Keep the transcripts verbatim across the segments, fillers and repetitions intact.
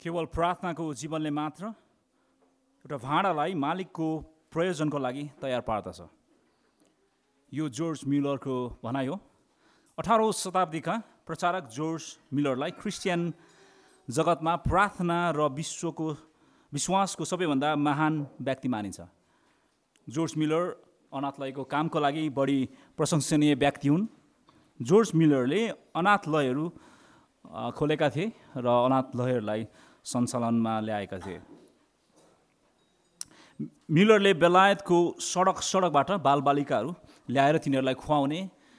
केवल प्रार्थनाको जीवनले मात्र एउटा भाँडालाई मालिकको प्रयोजनको लागि तयार पार्दछ। यो जोर्ज म्युलरको भनाइ हो। अठारौँ शताब्दीका प्रचारक जोर्ज म्युलरलाई क्रिस्चियन जगतमा प्रार्थना र विश्वको विश्वासको सबैभन्दा महान व्यक्ति मानिन्छ। जोर्ज म्युलर अनाथलयको कामको लागि बढी प्रशंसनीय व्यक्ति हुन्। जोर्ज म्युलरले अनाथलयहरू खोलेका थिए र अनाथलयहरूलाई सञ्चालनमा ल्याएका थिए। म्युलरले बेलायतको सडक सडकबाट बालबालिकाहरू ल्याएर तिनीहरूलाई खुवाउने,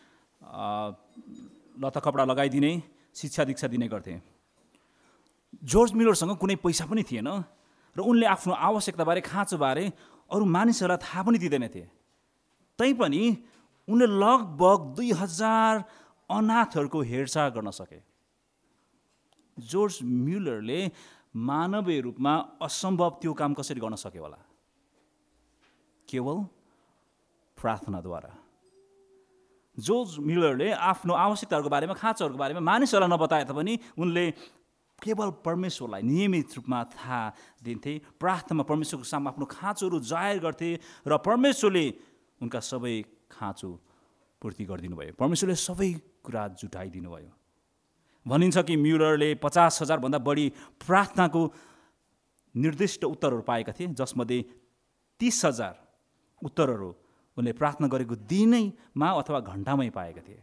लत्ता कपडा लगाइदिने, शिक्षा दीक्षा दिने गर्थे। जोर्ज म्युलरसँग कुनै पैसा पनि थिएन र उनले आफ्नो आवश्यकताबारे खाँचोबारे अरू मानिसहरूलाई थाहा पनि दिँदैनथे। तैपनि उनले लगभग दुई हजार अनाथहरूको हेरचाह गर्न सके। जोर्ज म्युलरले मानवीय रूपमा असम्भव त्यो काम कसरी गर्न सके होला? केवल प्रार्थनाद्वारा। जोर्ज म्युलरले आफ्नो आवश्यकताहरूको बारेमा, खाँचोहरूको बारेमा मानिसहरूलाई नबताए तापनि उनले केवल परमेश्वरलाई नियमित रूपमा थाहा दिन्थे। प्रार्थनामा परमेश्वरको सामु आफ्नो खाँचोहरू जाहेर गर्थे र परमेश्वरले उनका सबै खाँचो पूर्ति गरिदिनु भयो। परमेश्वरले सबै कुरा जुटाइदिनु भयो। भनिन्छ कि म्युलरले पचास हजारभन्दा बढी प्रार्थनाको निर्दिष्ट उत्तरहरू पाएका थिए, जसमध्ये तीस हजार उत्तरहरू उनले प्रार्थना गरेको दिनैमा अथवा घन्टामै पाएका थिए।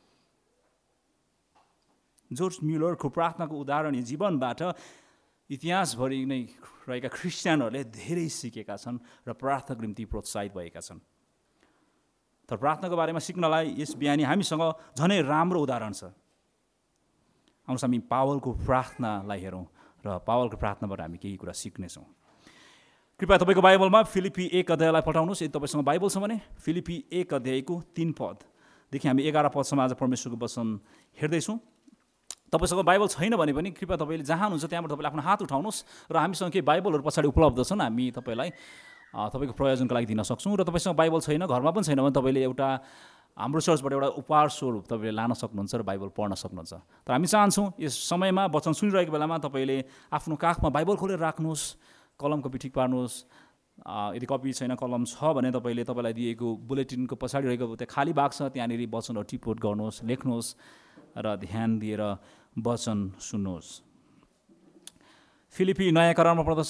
जोर्ज म्युलरको प्रार्थनाको उदाहरणीय जीवनबाट इतिहासभरि नै रहेका क्रिस्चियनहरूले धेरै सिकेका छन् र प्रार्थनाको निम्ति प्रोत्साहित भएका छन्। तर प्रार्थनाको बारेमा सिक्नलाई यस बिहानी हामीसँग झनै राम्रो उदाहरण छ। आउनुहोस् हामी पावलको प्रार्थनालाई हेरौँ र पावलको प्रार्थनाबाट हामी केही कुरा सिक्नेछौँ। कृपया तपाईँको बाइबलमा फिलिपी एक अध्यायलाई पठाउनुहोस्। यदि तपाईँसँग बाइबल छ भने फिलिपी एक अध्यायको तीन पददेखि हामी एघार पदसम्म आज परमेश्वरको वचन हेर्दैछौँ। तपाईँसँग बाइबल छैन भने पनि कृपया तपाईँले जहाँ हुनुहुन्छ त्यहाँबाट तपाईँले आफ्नो हात उठाउनुहोस् र हामीसँग केही बाइबलहरू पछाडि उपलब्ध छन्, हामी तपाईँलाई तपाईँको प्रयोजनको लागि दिन सक्छौँ। र तपाईँसँग बाइबल छैन, घरमा पनि छैन भने तपाईँले एउटा हाम्रो चर्चबाट एउटा उपहार स्वरूप तपाईँले लान सक्नुहुन्छ र बाइबल पढ्न सक्नुहुन्छ। तर हामी चाहन्छौँ यस समयमा वचन सुनिरहेको बेलामा तपाईँले आफ्नो काखमा बाइबल खोलेर राख्नुहोस्, कलम कपी ठिक पार्नुहोस्। यदि कपी छैन, कलम छ भने तपाईँले तपाईँलाई दिएको बुलेटिनको पछाडि रहेको त्यो खाली भाग छ, त्यहाँनिर वचनहरू टिपोट गर्नुहोस्, लेख्नुहोस् र ध्यान दिएर वचन सुन्नुहोस्। फिलिपी नयाँ करारमा पर्दछ।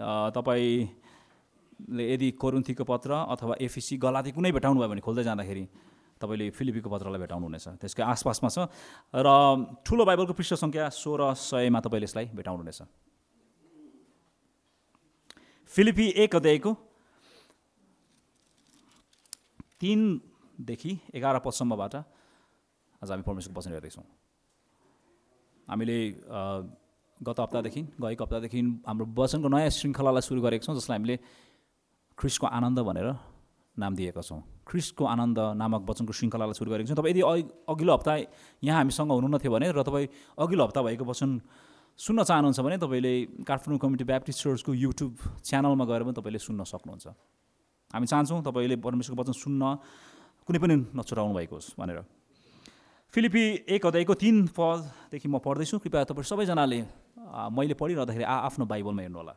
तपाईँले यदि कोरिन्थीको पत्र अथवा एफिसी, गलाती कुनै भेटाउनु भयो भने खोल्दै जाँदाखेरि तपाईँले फिलिपीको पत्रलाई भेटाउनुहुनेछ। त्यसकै आसपासमा छ र ठुलो बाइबलको पृष्ठ सङ्ख्या सोह्र सयमा तपाईँले यसलाई भेटाउनुहुनेछ। फिलिपी एक अध्यायको तीनदेखि एघार पदसम्मबाट आज हामी परमेश्वरको वचन हेर्दैछौँ। हामीले गत हप्तादेखि गएको हप्तादेखि हाम्रो वचनको नयाँ श्रृङ्खलालाई सुरु गरेको छौँ, जसलाई हामीले ख्रिस्टको आनन्द भनेर नाम दिएका छौँ। ख्रिस्टको आनन्द नामक वचनको श्रृङ्खलालाई सुरु गरेको छौँ। तपाईँ यदि अघिल्लो हप्ता यहाँ हामीसँग हुनुहुन्थ्यो भने र तपाईँ अघिल्लो हप्ता भएको वचन सुन्न चाहनुहुन्छ भने तपाईँले काठमाडौँ कम्युनिटी ब्याप्टिस्ट चर्चको युट्युब च्यानलमा गएर पनि तपाईँले सुन्न सक्नुहुन्छ। हामी चाहन्छौँ तपाईँले परमेश्वरको वचन सुन्न कुनै पनि नछुटाउनु भएको होस् भनेर। फिलिपी एक अध्यायको तीन पददेखि म पढ्दैछु। कृपया तपाईँ सबैजनाले मैले पढिरहँदाखेरि आ आफ्नो बाइबलमा हेर्नु होला।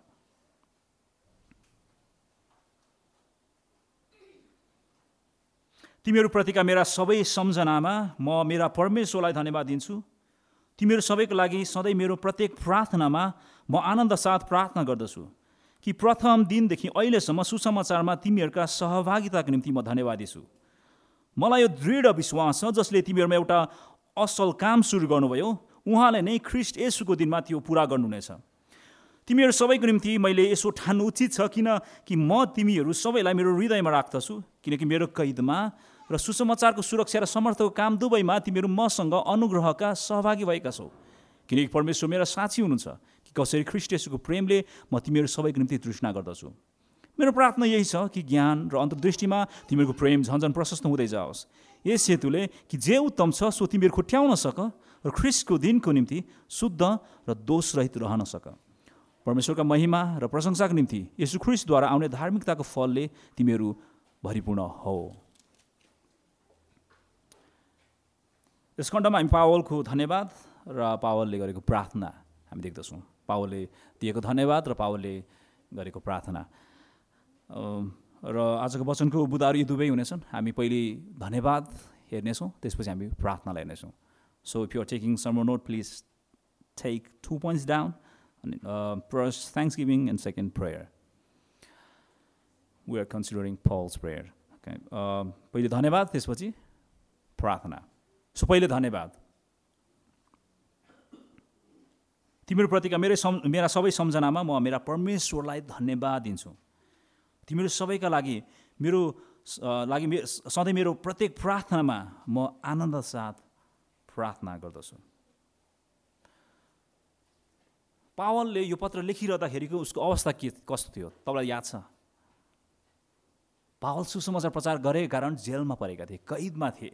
तिमीहरूप्रतिका मेरा सबै सम्झनामा म मेरा परमेश्वरलाई धन्यवाद दिन्छु। तिमीहरू सबैको लागि सधैँ मेरो प्रत्येक प्रार्थनामा म आनन्द साथ प्रार्थना गर्दछु कि प्रथम दिनदेखि अहिलेसम्म सुसमाचारमा तिमीहरूका सहभागिताको निम्ति म धन्यवादी छु। मलाई यो दृढ विश्वास छ जसले तिमीहरूमा एउटा असल काम सुरु गर्नुभयो, उहाँले नै ख्रिस्ट येशूको दिनमा त्यो पुरा गर्नुहुनेछ। तिमीहरू सबैको निम्ति मैले यसो ठान्नु उचित छ किनकि म तिमीहरू सबैलाई मेरो हृदयमा राख्दछु, किनकि मेरो कैदमा र सुसमाचारको सुरक्षा र समर्थको काम दुवैमा तिमीहरू मसँग अनुग्रहका सहभागी भएका छौ। किनकि परमेश्वर मेरा साक्षी हुनुहुन्छ कि कसरी ख्रिस्ट येशूको प्रेमले म तिमीहरू सबैको निम्ति तृष्णा गर्दछु। मेरो प्रार्थना यही छ कि ज्ञान र अन्तर्दृष्टिमा तिमीहरूको प्रेम झन्झन प्रशस्त हुँदै जाओस्, यस हेतुले कि जे उत्तम छ सो तिमीहरू खुट्याउन सक र ख्रिस्टको दिनको निम्ति शुद्ध र दोषरहित रहन सक। परमेश्वरका महिमा र प्रशंसाको निम्ति येशू ख्रिस्टद्वारा आउने धार्मिकताको फलले तिमीहरू भरिपूर्ण हो। यस खण्डमा हामी पावलको धन्यवाद र पावलले गरेको प्रार्थना हामी देख्दछौँ। पावलले दिएको धन्यवाद र पावलले गरेको प्रार्थना। र आजको वचनको बुदाहरू यी दुवै हुनेछन्। हामी पहिले धन्यवाद हेर्नेछौँ, त्यसपछि हामी प्रार्थनालाई हेर्नेछौँ। So if you are taking sermon note, please take two points down. First thanks giving and second prayer. We are considering plus prayer. Okay, पहिले धन्यवाद, त्यसपछि प्रार्थना। सो पहिले धन्यवाद। तिम्रो प्रतिका मेरो सम् मेरा सबै सम्झनामा म मेरा परमेश्वरलाई धन्यवाद दिन्छु। तिमीहरू सबैका लागि मेरो लागि मे सधैँ मेरो प्रत्येक प्रार्थनामा म आनन्द साथ प्रार्थना गर्दछु। पावलले यो पत्र लेखिरहँदाखेरिको उसको अवस्था के कस्तो थियो तपाईँलाई याद छ? पावल सुसमाचार प्रचार गरेको कारण जेलमा परेका थिए, कैदमा थिए।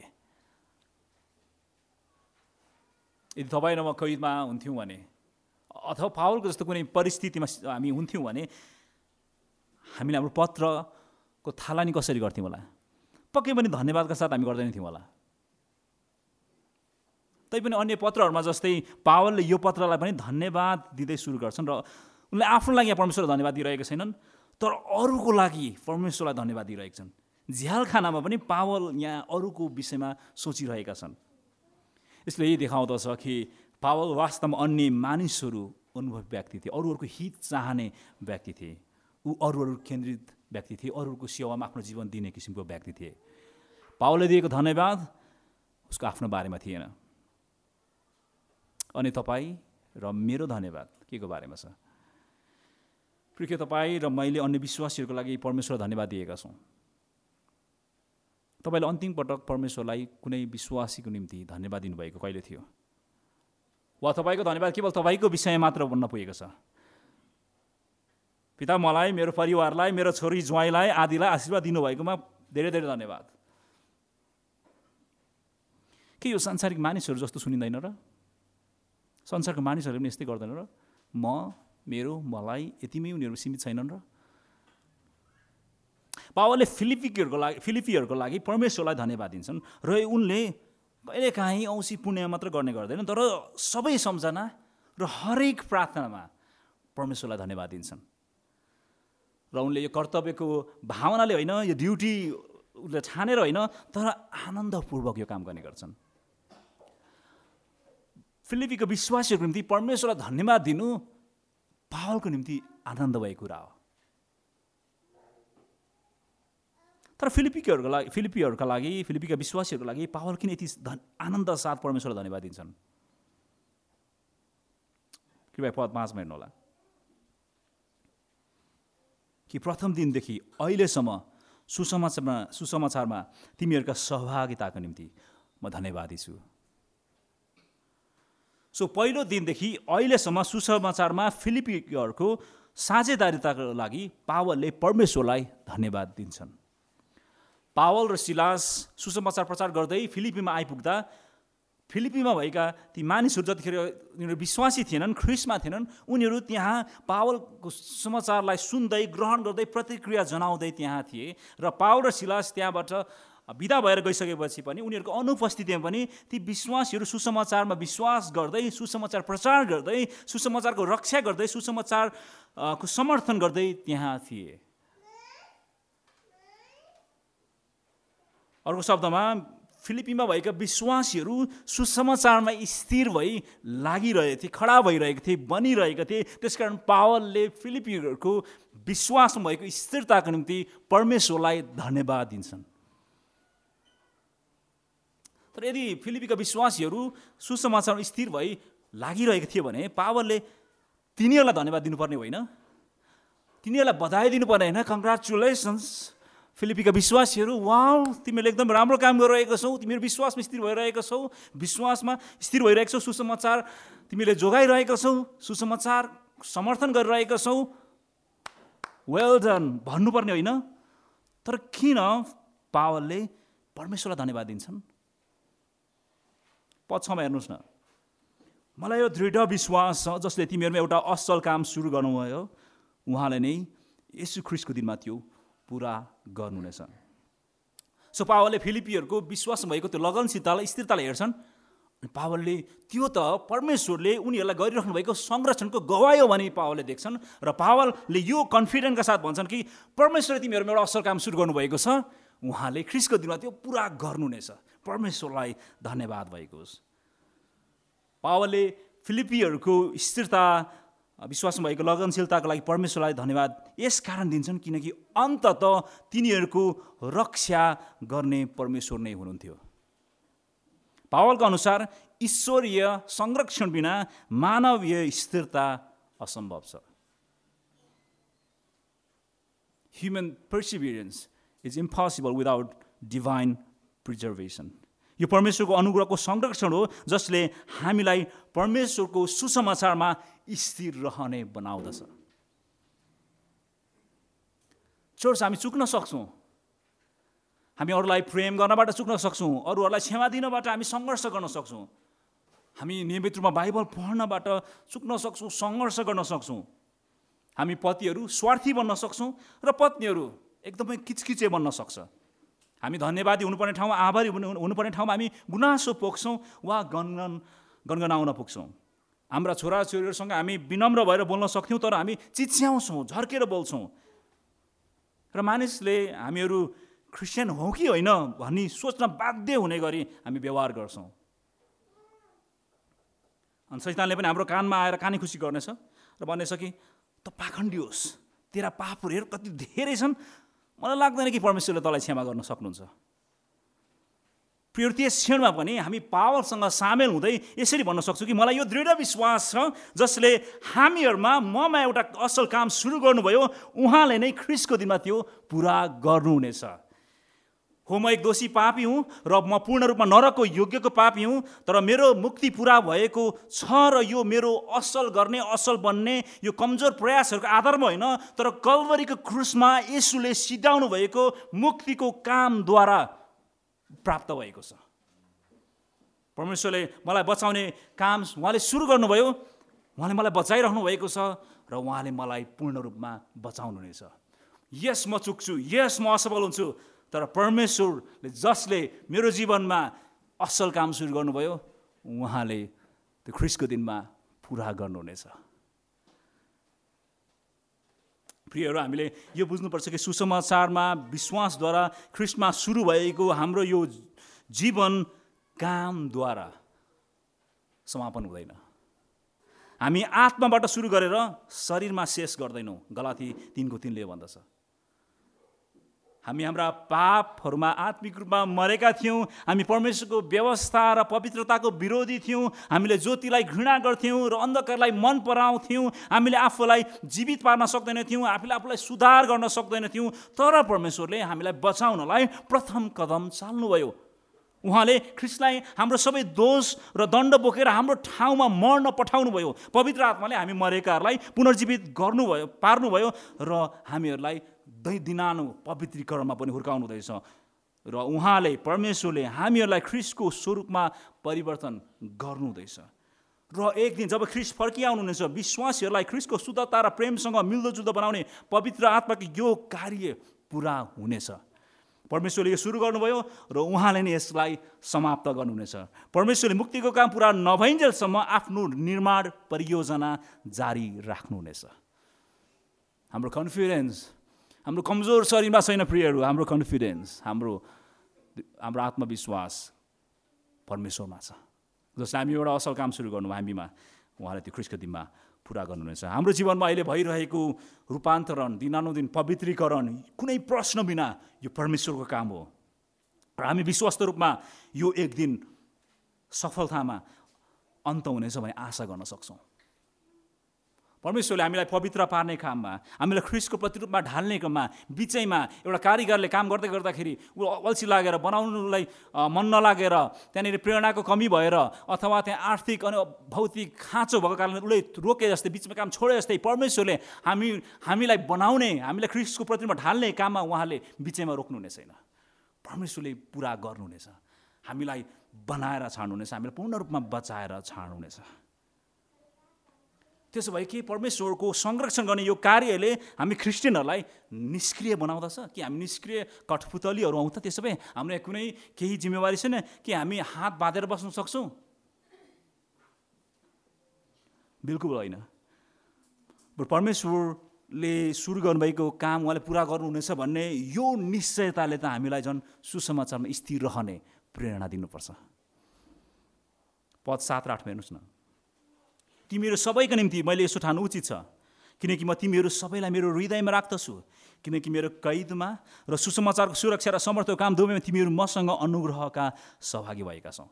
यदि तपाईँ र म कैदमा हुन्थ्यौँ भने, अथवा पावलको जस्तो कुनै परिस्थितिमा हामी हुन्थ्यौँ भने हामीले हाम्रो पत्रको थालनी कसरी गर्थ्यौँ होला? पक्कै पनि धन्यवादका साथ हामी गर्दैन थियौँ होला। तैपनि अन्य पत्रहरूमा जस्तै पावलले यो पत्रलाई पनि धन्यवाद दिँदै सुरु गर्छन् र उनले आफ्नो लागि परमेश्वरलाई धन्यवाद दिइरहेका छैनन्, तर अरूको लागि परमेश्वरलाई धन्यवाद दिइरहेका छन्। झ्यालखानामा पनि पावल यहाँ अरूको विषयमा सोचिरहेका छन्। यसले यही देखाउँदछ कि पावल वास्तवमा अन्य मानिसहरू अनुभवी व्यक्ति थिए, अरूहरूको हित चाहने व्यक्ति थिए। ऊ अरूहरू केन्द्रित व्यक्ति थिए, अरूहरूको सेवामा आफ्नो जीवन दिने किसिमको व्यक्ति थिए। पावलले दिएको धन्यवाद उसको आफ्नो बारेमा थिएन। अनि तपाईँ र मेरो धन्यवाद के को बारेमा छ? प्रिय तपाईँ र मैले अन्य विश्वासीहरूको लागि परमेश्वरलाई धन्यवाद दिएका छौँ। तपाईँले अन्तिम पटक परमेश्वरलाई कुनै विश्वासीको निम्ति धन्यवाद दिनुभएको कहिले थियो? वा तपाईँको धन्यवाद केवल तपाईँको विषय मात्र भन्न पुगेको छ? पिता, मलाई, मेरो परिवारलाई, मेरो छोरी ज्वाइँलाई, आदिलाई आशीर्वाद दिनुभएकोमा धेरै धेरै धन्यवाद। के यो सांसारिक मानिसहरू जस्तो सुनिँदैन र? संसारको मानिसहरूले पनि यस्तै गर्दैन र? म, मेरो, मलाई यतिमै उनीहरू सीमित छैनन् र? पावलले फिलिपीहरूको लागि फिलिपीहरूको लागि परमेश्वरलाई धन्यवाद दिन्छन् र उनले कहिलेकाहीँ औँसी पुण्य मात्र गर्ने गर्दैनन्, तर सबै सम्झना र हरेक प्रार्थनामा परमेश्वरलाई धन्यवाद दिन्छन्। र उनले यो कर्तव्यको भावनाले होइन, यो ड्युटी उसले ठानेर होइन, तर आनन्दपूर्वक यो काम गर्ने गर्छन्। फिलिपीको विश्वासीहरूको निम्ति परमेश्वरलाई धन्यवाद दिनु पावलको निम्ति आनन्द भएको कुरा हो। तर फिलिपीहरूको लागि फिलिपीहरूका लागि फिलिपीका विश्वासीहरूको लागि पावल किन यति आनन्द साथ परमेश्वरलाई धन्यवाद दिन्छन्? कृपया पद पाँचमा हेर्नु होला कि प्रथम दिनदेखि अहिलेसम्म सुसमाचारमा सुसमाचारमा तिमीहरूका सहभागिताको निम्ति म धन्यवादी छु। सो पहिलो दिनदेखि अहिलेसम्म सुसमाचारमा फिलिपीहरूको साझेदारीताको लागि पावलले परमेश्वरलाई धन्यवाद दिन्छन्। पावल र सिलास सुसमाचार प्रचार गर्दै फिलिपीमा आइपुग्दा फिलिपीमा भएका ती मानिसहरू जतिखेर उनीहरू विश्वासी थिएनन्, ख्रिस्टमा थिएनन्, उनीहरू त्यहाँ पावलको समाचारलाई सुन्दै ग्रहण गर्दै प्रतिक्रिया जनाउँदै त्यहाँ थिए। र पावल र सिलास त्यहाँबाट बिदा भएर गइसकेपछि पनि उनीहरूको अनुपस्थितिमा पनि ती विश्वासीहरू सुसमाचारमा विश्वास गर्दै, सुसमाचार प्रचार गर्दै, सुसमाचारको रक्षा गर्दै, सुसमाचारको समर्थन गर्दै त्यहाँ थिए। अर्को शब्दमा फिलिपीमा भएका विश्वासीहरू सुसमाचारमा स्थिर भई लागिरहेको थिए, खडा भइरहेको थिए, बनिरहेका थिए। त्यसकारण पावलले फिलिपीहरूको विश्वासमा भएको स्थिरताको निम्ति परमेश्वरलाई धन्यवाद दिन्छन्। तर यदि फिलिपीका विश्वासीहरू सुसमाचारमा स्थिर भई लागिरहेको थियो भने पावलले तिनीहरूलाई धन्यवाद दिनुपर्ने होइन, तिनीहरूलाई बधाई दिनुपर्ने होइन। कङ्ग्रेचुलेसन्स फिलिपीका विश्वासीहरू, वाउ, तिमीहरूले एकदम राम्रो काम गरिरहेको छौ, तिमीहरू विश्वासमा स्थिर भइरहेको छौ, विश्वासमा स्थिर भइरहेको छौ, सुसमाचार तिमीले जोगाइरहेको छौ, सुसमाचार समर्थन गरिरहेको छौ, वेल डन भन्नुपर्ने होइन। तर किन पावलले परमेश्वरलाई धन्यवाद दिन्छन्? पद छमा हेर्नुहोस् न, मलाई यो दृढ विश्वास छ जसले तिमीहरूमा एउटा असल काम सुरु गर्नुभयो, उहाँले नै येशू ख्रिस्टको दिनमा त्यो पुरा गर्नुहुनेछ। सो पावलले फिलिपीहरूको विश्वास भएको त्यो लगनशीलतालाई, स्थिरतालाई हेर्छन् पावलले त्यो त परमेश्वरले उनीहरूलाई गरिराख्नु भएको संरक्षणको गवाई हो भने पावलले देख्छन् र पावलले यो कन्फिडेन्टका साथ भन्छन् कि परमेश्वरले तिमीहरूमा एउटा असल काम सुरु गर्नुभएको छ, उहाँले ख्रीष्टको दिनमा त्यो पुरा गर्नुहुनेछ। परमेश्वरलाई धन्यवाद भएको होस्। पावलले फिलिप्पीहरूको स्थिरता, विश्वासमा भएको लगनशीलताको लागि परमेश्वरलाई धन्यवाद यस कारण दिन्छन् किनकि अन्ततः तिनीहरूको रक्षा गर्ने परमेश्वर नै हुनुहुन्थ्यो। पावलको अनुसार ईश्वरीय संरक्षण बिना मानवीय स्थिरता असम्भव छ। Human perseverance is impossible without divine preservation. यो परमेश्वरको अनुग्रहको संरक्षण हो जसले हामीलाई परमेश्वरको सुसमाचारमा स्थिर रहने बनाउँदछ। चर्च हामी चुक्न सक्छौँ, हामी अरूलाई प्रेम गर्नबाट चुक्न सक्छौँ, अरूहरूलाई क्षमा दिनबाट हामी सङ्घर्ष गर्न सक्छौँ, हामी नियमित रूपमा बाइबल पढ्नबाट चुक्न सक्छौँ, सङ्घर्ष गर्न सक्छौँ। हामी पतिहरू स्वार्थी बन्न सक्छौँ र पत्नीहरू एकदमै किचकिचे बन्न सक्छ। हामी धन्यवादी हुनुपर्ने ठाउँमा, आभारी हुनुपर्ने ठाउँमा हामी गुनासो पोख्छौँ वा गनगन गनगनाउन पुग्छौँ। हाम्रा छोराछोरीहरूसँग हामी विनम्र भएर बोल्न सक्थ्यौँ, तर हामी चिच्याउँछौँ, झर्केर बोल्छौँ र मानिसले हामीहरू क्रिस्चियन हौ कि होइन भनी सोच्न बाध्य हुने गरी हामी व्यवहार गर्छौँ। अनि शैतानले पनि हाम्रो कानमा आएर कानी खुसी गर्नेछ र भन्नेछ कि त पाखण्डी होस्, तेरा पापहरू हेर कति धेरै छन्, मलाई लाग्दैन कि परमेश्वरले तँलाई क्षमा गर्न सक्नुहुन्छ। प्रिय त्यस क्षणमा पनि हामी पावलसँग सामेल हुँदै यसरी भन्न सक्छौँ कि मलाई यो दृढ विश्वास छ जसले हामीहरूमा ममा एउटा असल काम सुरु गर्नुभयो, उहाँले नै ख्रीष्टको दिनमा त्यो पुरा गर्नुहुनेछ। हो, म एक दोषी पापी हुँ र म पूर्ण रूपमा नरकको योग्यको पापी हुँ, तर मेरो मुक्ति पुरा भएको छ र यो मेरो असल गर्ने, असल बन्ने यो कमजोर प्रयासहरूको आधारमा होइन, तर कल्वरीको क्रुसमा येशूले सिधाउनु भएको मुक्तिको कामद्वारा प्राप्त भएको छ। परमेश्वरले मलाई बचाउने काम उहाँले सुरु गर्नुभयो, उहाँले मलाई बचाइराख्नु भएको छ र उहाँले मलाई पूर्ण रूपमा बचाउनुहुनेछ। यस म चुक्छु, यस म असफल हुन्छु, तर परमेश्वरले जसले मेरो जीवनमा असल काम सुरु गर्नुभयो, उहाँले त्यो ख्रीष्टको दिनमा पुरा गर्नुहुनेछ। प्रियहरू, हामीले यो बुझ्नुपर्छ कि सुसमाचारमा विश्वासद्वारा ख्रीष्टमा सुरु भएको हाम्रो यो जीवन कामद्वारा समापन हुँदैन। हामी आत्माबाट सुरु गरेर शरीरमा शेष गर्दैनौँ। गलाती तीनको तीनले भन्दछ हामी हाम्रा पापहरूमा आत्मिक रूपमा मरेका थियौँ, हामी परमेश्वरको व्यवस्था र पवित्रताको विरोधी थियौँ, हामीले ज्योतिलाई घृणा गर्थ्यौँ र अन्धकारलाई मन पराउँथ्यौँ, हामीले आफूलाई जीवित पार्न सक्दैन थियौँ, आफूले आफूलाई सुधार गर्न सक्दैन थियौँ, तर परमेश्वरले हामीलाई बचाउनलाई प्रथम कदम चाल्नुभयो। उहाँले ख्रीष्टलाई हाम्रो सबै दोष र दण्ड बोकेर हाम्रो ठाउँमा मर्न पठाउनु भयो। पवित्र आत्माले हामी मरेकाहरूलाई पुनर्जीवित गर्नुभयो, पार्नुभयो र हामीहरूलाई दै दिनानु पवित्रीकरणमा पनि हुर्काउनु हुँदैछ र उहाँले परमेश्वरले हामीहरूलाई ख्रीष्टको स्वरूपमा परिवर्तन गर्नुहुँदैछ। र एक दिन जब ख्रीष्ट फर्किआउनुहुनेछ, विश्वासीहरूलाई ख्रीष्टको शुद्धता र प्रेमसँग मिल्दोजुल्दो बनाउने पवित्र आत्माको यो कार्य पुरा हुनेछ। परमेश्वरले यो सुरु गर्नुभयो र उहाँले नै यसलाई समाप्त गर्नुहुनेछ। परमेश्वरले मुक्तिको काम पुरा नभइन्जेलसम्म आफ्नो निर्माण परियोजना जारी राख्नुहुनेछ। हाम्रो कन्फिडेन्स हाम्रो कमजोर शरीरमा छैन प्रियहरू, हाम्रो कन्फिडेन्स, हाम्रो हाम्रो आत्मविश्वास परमेश्वरमा छ। जसले हामी एउटा असल काम सुरु गर्नु हामीमा, उहाँले त्यो ख्रीष्टको दिनमा पुरा गर्नुहुनेछ। हाम्रो जीवनमा अहिले भइरहेको रूपान्तरण, दिनानुदिन पवित्रीकरण कुनै प्रश्न बिना यो परमेश्वरको काम हो र हामी विश्वस्त रूपमा यो एक दिन सफलतामा अन्त हुनेछ भन्ने आशा गर्न सक्छौँ। परमेश्वरले हामीलाई पवित्र पार्ने काममा, हामीलाई ख्रीष्टको प्रतिरूपमा ढाल्ने काममा बिचैमा एउटा कारिगरले काम गर्दै गर्दाखेरि ऊ अल्छी लागेर, बनाउनुलाई मन नलागेर, त्यहाँनिर प्रेरणाको कमी भएर अथवा त्यहाँ आर्थिक अनि भौतिक खाँचो भएको कारणले उसले रोके जस्तै, बिचमा काम छोडे जस्तै परमेश्वरले हामी हामीलाई बनाउने, हामीलाई ख्रीष्टको प्रतिरूपमा ढाल्ने काममा उहाँले बिचैमा रोक्नुहुने छैन। परमेश्वरले पुरा गर्नुहुनेछ, हामीलाई बनाएर छाड्नुहुनेछ, हामीलाई पूर्ण रूपमा बचाएर छाड्नुहुनेछ। त्यसो भए के परमेश्वरको संरक्षण गर्ने यो कार्यले हामी क्रिस्चियनहरूलाई निष्क्रिय बनाउँदछ कि हामी निष्क्रिय कठपुतलीहरू हौँ त? त्यसो भए हाम्रो कुनै केही जिम्मेवारी छैन कि हामी हात बाँधेर बस्न सक्छौँ? बिल्कुल होइन। परमेश्वरले सुरु गर्नुभएको काम उहाँले पुरा गर्नुहुनेछ भन्ने यो निश्चयताले त हामीलाई झन् सुसमाचारमा स्थिर रहने प्रेरणा दिनुपर्छ। पद सात र आठमा हेर्नुहोस् न। तिमीहरू सबैको निम्ति मैले यसो ठान्नु उचित छ, किनकि म तिमीहरू सबैलाई मेरो हृदयमा राख्दछु, किनकि मेरो कैदमा र सुसमाचारको सुरक्षा र समर्थको काम दुवैमा तिमीहरू मसँग अनुग्रहका सहभागी भएका छौ।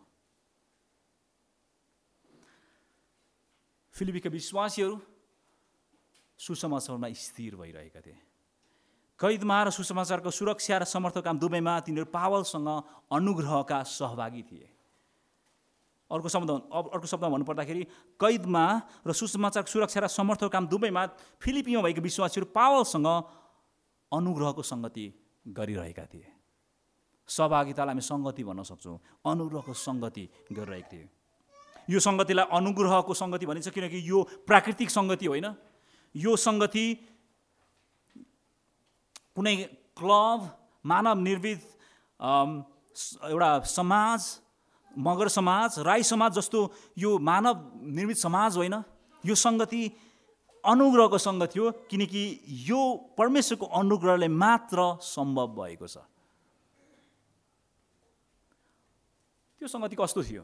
फिलिपीका विश्वासीहरू सुसमाचारमा स्थिर भइरहेका थिए। कैदमा र सुसमाचारको सुरक्षा र समर्थको काम दुवैमा तिनीहरू पावलसँग अनुग्रहका सहभागी थिए। अर्को शब्द अर्को शब्दमा भन्नुपर्दाखेरि कैदमा र सुसमाचारको सुरक्षा र समर्थको काम दुवैमा फिलिपीमा भएको विश्वासीहरू पावलसँग अनुग्रहको सङ्गति गरिरहेका थिए। सहभागितालाई हामी सङ्गति भन्न सक्छौँ, अनुग्रहको सङ्गति गरिरहेका थिए। यो सङ्गतिलाई अनुग्रहको सङ्गति भनिन्छ किनकि यो प्राकृतिक सङ्गति होइन। यो सङ्गति कुनै क्लब, मानव निर्मित एउटा समाज, मगर समाज, राई समाज जस्तो यो मानव निर्मित समाज होइन। यो सङ्गति अनुग्रहको सङ्गति हो, किनकि यो परमेश्वरको अनुग्रहले मात्र सम्भव भएको छ। त्यो सङ्गति कस्तो थियो?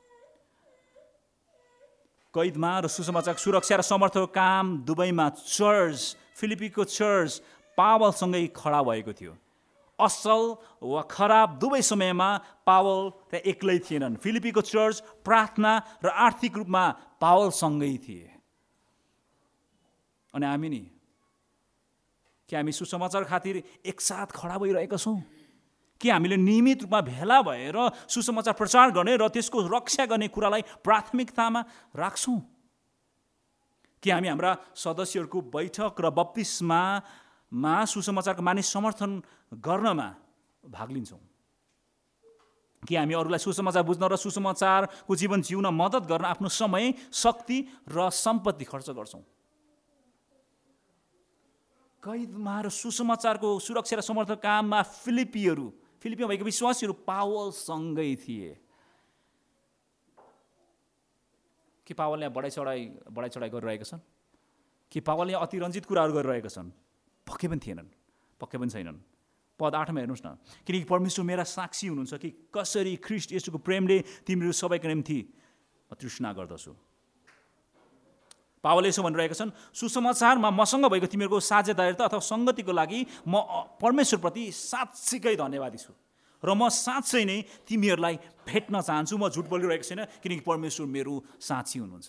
कैदमा र सुसमाचारको सुरक्षा र समर्थको काम दुवैमा चर्च, फिलिपीको चर्च पावलसँगै खडा भएको थियो। असल वा खराब दुवै समयमा पावल त्यहाँ एक्लै थिएनन्। फिलिपीको चर्च प्रार्थना र आर्थिक रूपमा पावलसँगै थिए। अनि हामी नि के हामी सुसमाचार खातिर एकसाथ खडा भइरहेका छौँ? कि हामीले नियमित रूपमा भेला भएर सुसमाचार प्रचार गर्ने र त्यसको रक्षा गर्ने कुरालाई प्राथमिकतामा राख्छौँ? कि हामी हाम्रा सदस्यहरूको बैठक र बप्तिस्मामा सुसमाचारको मानिस समर्थन गर्नमा भाग लिन्छौँ? कि हामी अरूलाई सुसमाचार बुझ्न र सुसमाचारको जीवन जिउन मद्दत गर्न आफ्नो समय, शक्ति र सम्पत्ति खर्च गर्छौँ? कैदमा र सुसमाचारको सुरक्षा र समर्थन काममा फिलिपीहरू फिलिपीमा भएको विश्वासीहरू पावलसँगै थिए। कि पावलले बढाइ चढाइ बढाइ चढाइ गरिरहेका छन्? कि पावलले अतिरञ्जित कुराहरू गरिरहेका छन्? पक्कै पनि थिएनन्, पक्कै पनि छैनन्। पद आठमा हेर्नुहोस् न। किनकि परमेश्वर मेरा साक्षी हुनुहुन्छ कि कसरी ख्रीष्ट येशूको प्रेमले तिमीहरू सबैको निम्ति म तृष्णा गर्दछु। पावलले यसो भनिरहेका छन्, सुसमाचारमा मसँग भएको तिमीहरूको साझेदारीता अथवा सङ्गतिको लागि म परमेश्वरप्रति साँच्चीकै धन्यवादी छु र म साँच्चै नै तिमीहरूलाई भेट्न चाहन्छु। म झुट बोलिरहेको छैन, किनकि परमेश्वर मेरो साँची हुनुहुन्छ।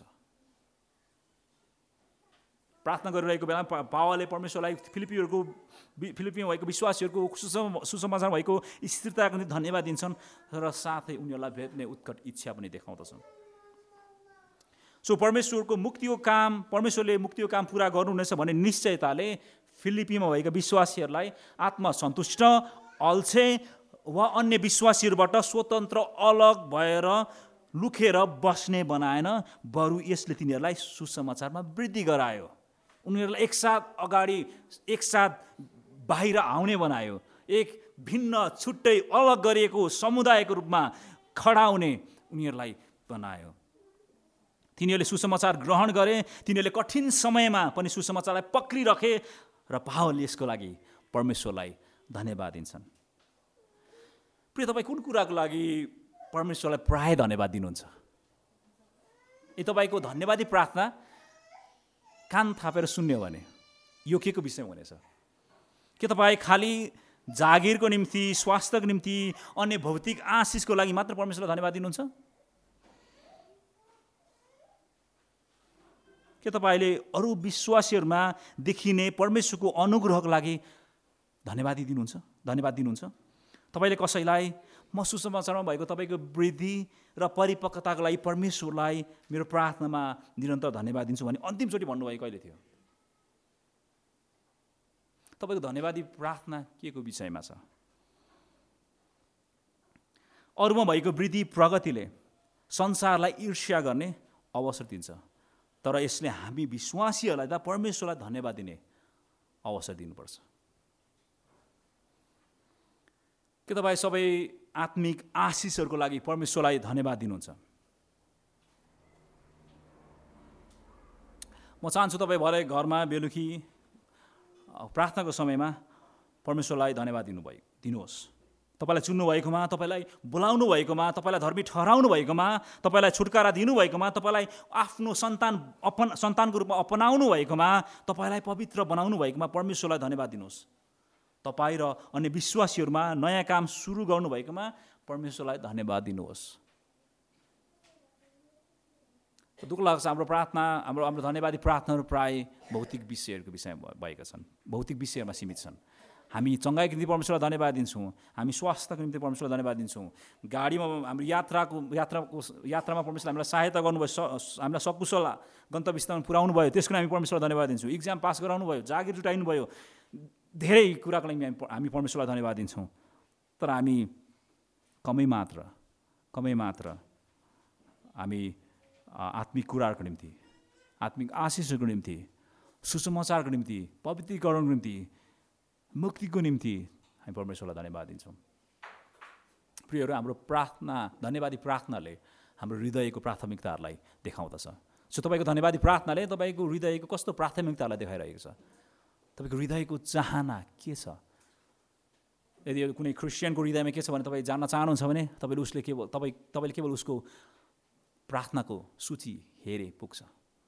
प्रार्थना गरिरहेको बेला पावलले परमेश्वरलाई फिलिपीहरूको फिलिपीमा भएको विश्वासीहरूको सुसमाचार भएको स्थिरताको निम्ति धन्यवाद दिन्छन् र साथै उनीहरूलाई भेट्ने उत्कट इच्छा पनि देखाउँदछन्। सो परमेश्वरको मुक्तिको काम परमेश्वरले मुक्तिको काम पुरा गर्नुहुनेछ भन्ने निश्चयताले फिलिपीमा भएका विश्वासीहरूलाई आत्मसन्तुष्ट, अल्छे वा अन्य विश्वासीहरूबाट स्वतन्त्र अलग भएर लुकेर बस्ने बनाएन, बरु यसले तिनीहरूलाई सुसमाचारमा वृद्धि गरायो। उनीहरूलाई एकसाथ अगाडि एकसाथ बाहिर आउने बनायो। एक भिन्न छुट्टै अलग गरिएको समुदायको रूपमा खडा हुने उनीहरूलाई बनायो। तिनीहरूले सुसमाचार ग्रहण गरे, तिनीहरूले कठिन समयमा पनि सुसमाचारलाई पक्रिरखे र पावलले यसको लागि परमेश्वरलाई धन्यवाद दिन्छन्। प्रिय तपाईँ कुन कुराको लागि परमेश्वरलाई प्राय धन्यवाद दिनुहुन्छ? ए तपाईँको धन्यवादी प्रार्थना कान थापेर सुन्ने हो भने यो के को विषयमा हुनेछ? के तपाईँ खालि जागिरको निम्ति, स्वास्थ्यको निम्ति, अन्य भौतिक आशिषको लागि मात्र परमेश्वरलाई धन्यवाद दिनुहुन्छ? के तपाईँले अरू विश्वासीहरूमा देखिने परमेश्वरको अनुग्रहको लागि धन्यवादी दिनुहुन्छ धन्यवाद दिनुहुन्छ? तपाईँले कसैलाई म सुसमाचारमा भएको तपाईँको वृद्धि र परिपक्वताको लागि परमेश्वरलाई मेरो प्रार्थनामा निरन्तर धन्यवाद दिन्छु भने अन्तिमचोटि भन्नुभएको कहिले थियो? तपाईँको धन्यवादी प्रार्थना के को विषयमा छ? अरूमा भएको वृद्धि प्रगतिले संसारलाई ईर्ष्या गर्ने अवसर दिन्छ, तर यसले हामी विश्वासीहरूलाई त परमेश्वरलाई धन्यवाद दिने अवसर दिनुपर्छ। के तपाईँ सबै आत्मिक आशिषहरूको लागि परमेश्वरलाई धन्यवाद दिनुहुन्छ? म चाहन्छु तपाईँ भरे घरमा बेलुकी प्रार्थनाको समयमा परमेश्वरलाई धन्यवाद दिनुभयो दिनुहोस्। तपाईँलाई चुन्नुभएकोमा, तपाईँलाई बोलाउनु भएकोमा, तपाईँलाई धर्मी ठहराउनु भएकोमा, तपाईँलाई छुटकारा दिनुभएकोमा, तपाईँलाई आफ्नो सन्तान अपन सन्तानको रूपमा अपनाउनु भएकोमा, तपाईँलाई पवित्र बनाउनु भएकोमा परमेश्वरलाई धन्यवाद दिनुहोस्। तपाईँ र अन्य विश्वासीहरूमा नयाँ काम सुरु गर्नुभएकोमा परमेश्वरलाई धन्यवाद दिनुहोस्। दुःख लाग्छ हाम्रो प्रार्थना, हाम्रो हाम्रो धन्यवादी प्रार्थनाहरू प्राय भौतिक विषयहरूको विषयमा भएका छन्, भौतिक विषयहरूमा सीमित छन्। हामी चङ्गाइको निम्ति परमेश्वरलाई धन्यवाद दिन्छौँ, हामी स्वास्थ्यको निम्ति परमेश्वरलाई धन्यवाद दिन्छौँ, गाडीमा हाम्रो यात्राको यात्राको यात्रामा परमेश्वरले हामीलाई सहायता गर्नुभयो, स हामीलाई सकुशल गन्तव्य स्थानमा पुर्याउनु भयो, त्यसको लागि हामी परमेश्वरलाई धन्यवाद दिन्छौँ। इक्जाम पास गराउनु भयो, जागिर जुटाइनु भयो, धेरै कुराको लागि हामी परमेश्वरलाई धन्यवाद दिन्छौँ। तर हामी कमै मात्र कमै मात्र हामी आत्मिक कुराहरूको निम्ति, आत्मिक आशिषहरूको निम्ति, सुसमाचारको निम्ति, पवित्रीकरणको निम्ति, मुक्तिको निम्ति हामी परमेश्वरलाई धन्यवाद दिन्छौँ। प्रियहरू, हाम्रो प्रार्थना, धन्यवादी प्रार्थनाले हाम्रो हृदयको प्राथमिकताहरूलाई देखाउँदछ। सो तपाईँको धन्यवादी प्रार्थनाले तपाईँको हृदयको कस्तो प्राथमिकतालाई देखाइरहेको छ, तपाईँको हृदयको चाहना के छ। यदि कुनै क्रिस्चियनको हृदयमा के छ भने तपाईँ जान्न चाहनुहुन्छ भने तपाईँले उसले केवल तपाईँ तपाईँले केवल उसको प्रार्थनाको सूची हेरे पुग्छ।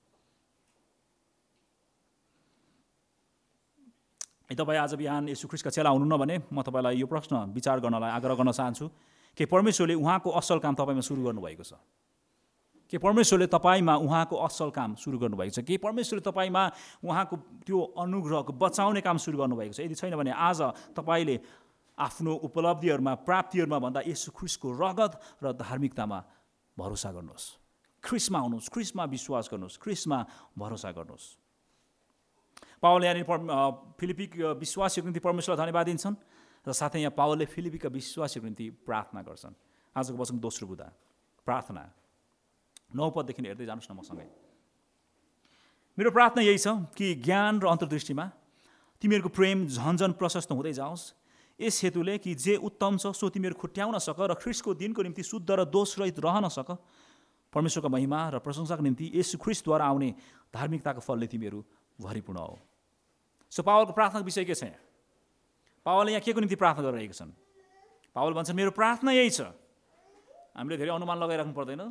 तपाईँ आज बिहान येशू ख्रीष्टका चेला हुनुहुन्न भने म तपाईँलाई यो प्रश्न विचार गर्नलाई आग्रह गर्न चाहन्छु कि परमेश्वरले उहाँको असल काम तपाईँमा सुरु गर्नुभएको छ, के परमेश्वरले तपाईँमा उहाँको असल काम सुरु गर्नुभएको छ, के परमेश्वरले तपाईँमा उहाँको त्यो अनुग्रहको बचाउने काम सुरु गर्नुभएको छ। यदि छैन भने आज तपाईँले आफ्नो उपलब्धिहरूमा, प्राप्तिहरूमा भन्दा येशू ख्रीष्टको रगत र धार्मिकतामा भरोसा गर्नुहोस्, ख्रीष्टमा हुनुहोस्, ख्रीष्टमा विश्वास गर्नुहोस्, ख्रीष्टमा भरोसा गर्नुहोस्। पावलले यहाँनिर फिलिपी विश्वासीको निम्ति परमेश्वरलाई धन्यवाद दिन्छन् र साथै यहाँ पावलले फिलिपीका विश्वासीको निम्ति प्रार्थना गर्छन्। आजको वचनको दोस्रो बुँदा प्रार्थना, नौ पददेखि हेर्दै जानुहोस् न मसँगै। मेरो प्रार्थना यही छ कि ज्ञान र अन्तर्दृष्टिमा तिमीहरूको प्रेम झन्झन प्रशस्त हुँदै जाओस्, यस हेतुले कि जे उत्तम छ सो तिमीहरू खुट्याउन सक र ख्रीष्टको दिनको निम्ति शुद्ध र दोषरहित रहन सक, परमेश्वरको महिमा र प्रशंसाको निम्ति येशू ख्रीष्टद्वारा आउने धार्मिकताको फलले तिमीहरू भरिपूर्ण हो। सो पावलको प्रार्थनाको विषय के छ? यहाँ पावलले यहाँ के को निम्ति प्रार्थना गरिरहेका छन्? पावल भन्छन् मेरो प्रार्थना यही छ। हामीले धेरै अनुमान लगाइराख्नु पर्दैन,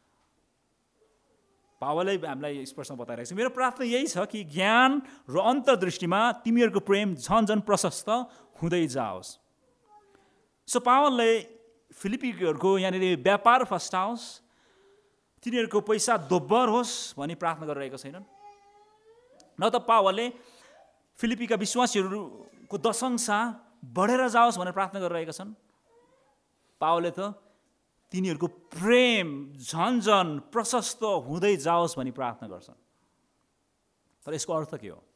पावलले हामीलाई स्पष्टमा बताइरहेको छ मेरो प्रार्थना यही छ कि ज्ञान र अन्तर्दृष्टिमा तिमीहरूको प्रेम झन्झन प्रशस्त हुँदै जाओस्। सो पावलले फिलिपीहरूको यहाँनिर व्यापार फस्टाओस्, तिनीहरूको पैसा दोब्बर होस् भनी प्रार्थना गरिरहेको छैनन्। न त पावलले फिलिपीका विश्वासीहरूको दशंशा बढेर जाओस् भनेर प्रार्थना गरिरहेका छन्। पावलले त तिनीहरूको प्रेम झन्झन प्रशस्त हुँदै जाओस् भनी प्रार्थना गर्छन्। तर यसको अर्थ के हो?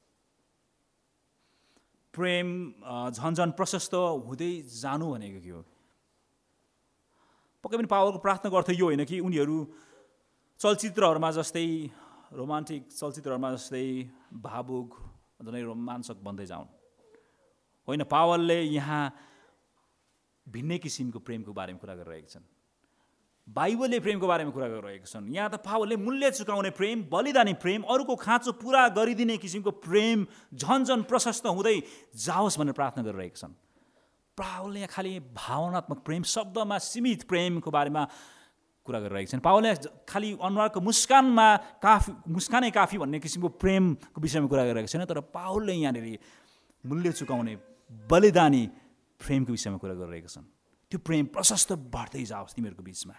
प्रेम झन्झन प्रशस्त हुँदै जानु भनेको के हो? पक्कै पनि पावलको प्रार्थनाको अर्थ यो होइन कि उनीहरू चलचित्रहरूमा जस्तै, रोमान्टिक चलचित्रहरूमा जस्तै भावुक झनै रोमाञ्चक बन्दै जाउन्। होइन, पावलले यहाँ भिन्नै किसिमको प्रेमको बारेमा कुरा गरिरहेका छन्। बाइबलले प्रेमको बारेमा कुरा गरिरहेका छन्। यहाँ त पावलले मूल्य चुकाउने प्रेम, बलिदानी प्रेम, अरूको खाँचो पुरा गरिदिने किसिमको प्रेम झन्झन प्रशस्त हुँदै जाओस् भनेर प्रार्थना गरिरहेका छन्। पावलले यहाँ खालि भावनात्मक प्रेम, शब्दमा सीमित प्रेमको बारेमा कुरा गरिरहेका छन्। पावलले खालि अनुहारको मुस्कानमा काफी, मुस्कानै काफी भन्ने किसिमको प्रेमको विषयमा कुरा गरिरहेका छैन, तर पावलले यहाँनिर मूल्य चुकाउने बलिदानी प्रेमको विषयमा कुरा गरिरहेका छन्। त्यो प्रेम प्रशस्त बढ्दै जाओस् तिमीहरूको बिचमा।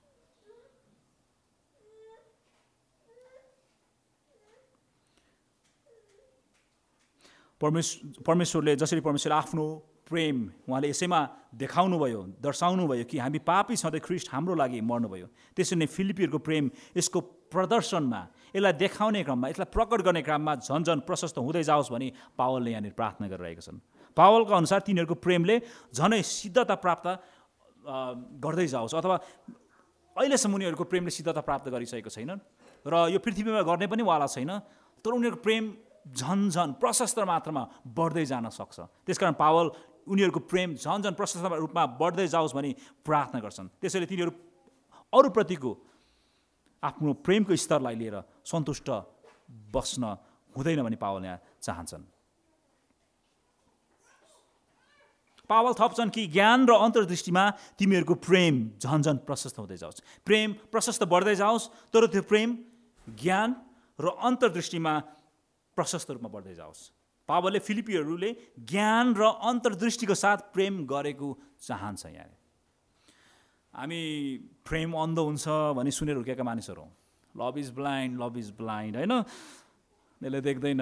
परमेश्वर परमेश्वरले जसरी परमेश्वरले आफ्नो प्रेम उहाँले यसैमा देखाउनु भयो, दर्शाउनु भयो कि हामी पापी छँदै ख्रीष्ट हाम्रो लागि मर्नुभयो, त्यसरी नै फिलिपीहरूको प्रेम यसको प्रदर्शनमा, यसलाई देखाउने क्रममा, यसलाई प्रकट गर्ने क्रममा झन्झन प्रशस्त हुँदै जाओस् भनी पावलले यहाँनिर प्रार्थना गरिरहेका छन्। पावलका अनुसार तिनीहरूको प्रेमले झनै सिद्धता प्राप्त गर्दै जाओस्, अथवा अहिलेसम्म उनीहरूको प्रेमले सिद्धता प्राप्त गरिसकेको छैन र यो पृथ्वीमा गर्ने पनि वाला छैन, तर उनीहरूको प्रेम झन्झन प्रशस्त मात्रामा बढ्दै जान सक्छ। त्यसकारण पावल उनीहरूको प्रेम झन्झन प्रशस्त रूपमा बढ्दै जाओस् भनी प्रार्थना गर्छन्। त्यसैले तिनीहरू अरूप्रतिको आफ्नो प्रेमको स्तरलाई लिएर सन्तुष्ट बस्न हुँदैन भनी पावल यहाँ चाहन्छन्। पावल थप्छन् कि ज्ञान र अन्तर्दृष्टिमा तिमीहरूको प्रेम झन झन प्रशस्त हुँदै जाओस्, प्रेम प्रशस्त बढ्दै जाओस्, तर त्यो प्रेम ज्ञान र अन्तर्दृष्टिमा प्रशस्त रूपमा बढ्दै जाओस्। पावलले फिलिपीहरूले ज्ञान र अन्तर्दृष्टिको साथ प्रेम गरेको चाहन्छ। यहाँ हामी प्रेम अन्ध हुन्छ भनी सुनेर हुर्केका मानिसहरू हौँ। Love is blind, love is blind, होइन, यसले देख्दैन,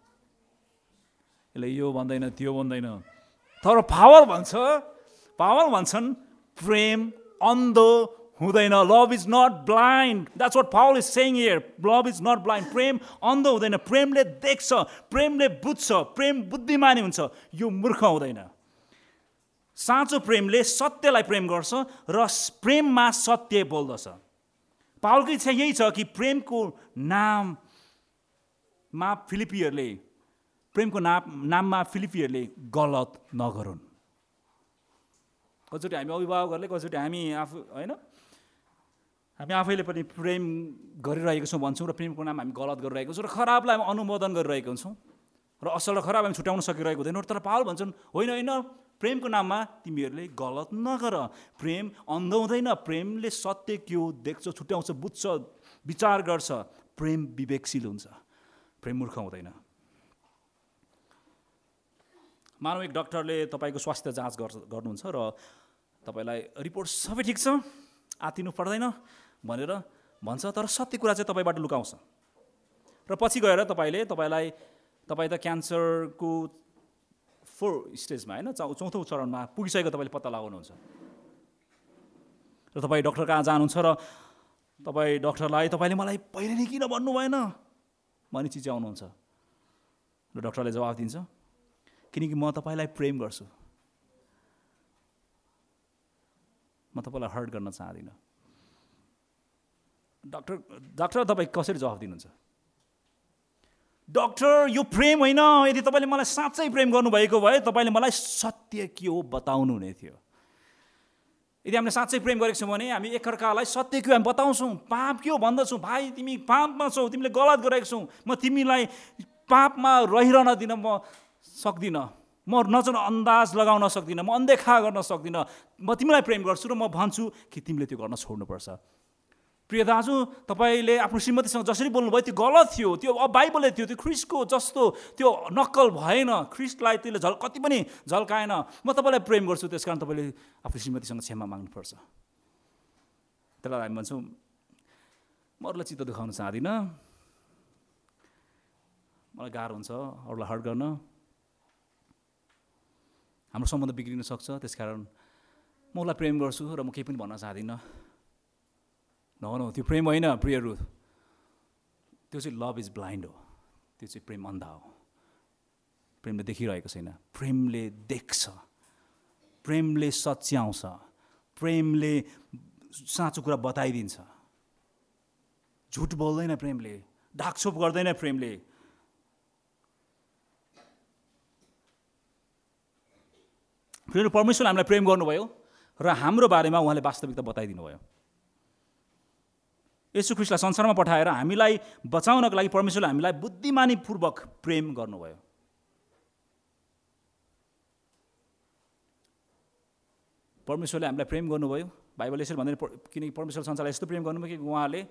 यसले यो भन्दैन त्यो भन्दैन। तर पावल भन्छ, पावल भन्छन् प्रेम अन्ध हुँदैन। Love is not blind, that's what Paul is saying here. Love is not blind, प्रेम अन्ध हुँदैन। प्रेमले देख्छ, प्रेमले बुझ्छ, प्रेम बुद्धिमानी हुन्छ, यो मूर्ख हुँदैन। साँचो प्रेमले सत्यलाई प्रेम गर्छ र प्रेममा सत्य बोल्दछ। पावलको इच्छा यही छ कि प्रेमको नाममा फिलिपीहरूले प्रेमको नाम नाममा फिलिपीहरूले गलत नगरून्। कतिचोटि हामी अभिभावकहरूले, कतिचोटि हामी आफू, होइन, हामी आफैले पनि प्रेम गरिरहेको छौँ भन्छौँ र प्रेमको नाम हामी गलत गरिरहेको छौँ र खराबलाई हामी अनुमोदन गरिरहेको हुन्छौँ र असल र खराब हामी छुट्याउन सकिरहेको हुँदैनौँ। तर पावल भन्छन् होइन होइन, प्रेमको नाममा तिमीहरूले गलत नगर। प्रेम अन्ध हुँदैन, प्रेमले सत्य के हो देख्छ, छुट्याउँछ, बुझ्छ, विचार गर्छ। प्रेम विवेकशील हुन्छ, प्रेम मूर्ख हुँदैन। मानव एक डाक्टरले तपाईँको स्वास्थ्य जाँच गर्नुहुन्छ र तपाईँलाई रिपोर्ट सबै ठिक छ, आतिनु पर्दैन भनेर भन्छ, तर सत्य कुरा चाहिँ तपाईँबाट लुकाउँछ र पछि गएर तपाईँले तपाईँलाई तपाईँ त क्यान्सरको फोर स्टेजमा, होइन, चौथो चरणमा पुगिसकेको तपाईँले पत्ता लगाउनुहुन्छ र तपाईँ डाक्टर कहाँ जानुहुन्छ र तपाईँ डाक्टरलाई तपाईँले मलाई पहिले नै किन भन्नु भएन भनी चिच्याउनुहुन्छ र डाक्टरले जवाफ दिन्छ, किनकि म तपाईँलाई प्रेम गर्छु, म तपाईँलाई हर्ट गर्न चाहदिनँ। डाक्टर डाक्टर तपाईँ कसरी जवाफ दिनुहुन्छ? डाक्टर, यो प्रेम होइन। यदि तपाईँले मलाई साँच्चै प्रेम गर्नुभएको भए तपाईँले मलाई सत्य के हो बताउनु हुने थियो। यदि हामीले साँच्चै प्रेम गरेको छौँ भने हामी एकअर्कालाई सत्य के हो हामी बताउँछौँ। पाप के हो भन्दछौँ, भाइ तिमी पापमा छौ, तिमीले गलत गरेको छौ, म तिमीलाई पापमा रहिरहन दिन म सक्दिनँ, म नजर अन्दाज लगाउन सक्दिनँ, म अनदेखा गर्न सक्दिनँ, म तिमीलाई प्रेम गर्छु र म भन्छु कि तिमीले त्यो गर्न छोड्नुपर्छ। प्रिय दाजु, तपाईँले आफ्नो श्रीमतीसँग जसरी बोल्नुभयो त्यो गलत थियो, त्यो अब बाइबलले थियो, त्यो ख्रिस्टको जस्तो त्यो नक्कल भएन, ख्रिस्टलाई त्यसले झल कति पनि झल्काएन। म तपाईँलाई प्रेम गर्छु, त्यस कारण तपाईँले आफ्नो श्रीमतीसँग क्षमा माग्नुपर्छ। त्यसलाई हामी भन्छौँ म अरूलाई चित्त दुखाउन चाहदिनँ, मलाई गाह्रो हुन्छ अरूलाई हर्ट गर्न, हाम्रो सम्बन्ध बिग्रिन सक्छ, त्यस कारण म उसलाई प्रेम गर्छु र म केही पनि भन्न चाहदिनँ। नभनौँ त्यो प्रेम होइन प्रियहरू, त्यो चाहिँ लभ इज ब्लाइन्ड हो, त्यो चाहिँ प्रेम अन्धा हो। प्रेमले देखिरहेको छैन, प्रेमले देख्छ, प्रेमले सच्याउँछ, प्रेमले साँचो कुरा बताइदिन्छ, झुट बोल्दैन प्रेमले, ढाकछोप गर्दैन प्रेमले। प्रियहरू, परमेश्वरले हामीलाई प्रेम गर्नुभयो र हाम्रो बारेमा उहाँले वास्तविकता बताइदिनु भयो। येशू ख्रीष्टलाई संसारमा पठाएर हामीलाई बचाउनको लागि परमेश्वरले हामीलाई बुद्धिमानीपूर्वक प्रेम गर्नुभयो। परमेश्वरले हामीलाई प्रेम गर्नुभयो, बाइबलले यसरी भन्दैन, किनकि परमेश्वरले संसारलाई यस्तो प्रेम गर्नुभयो कि उहाँले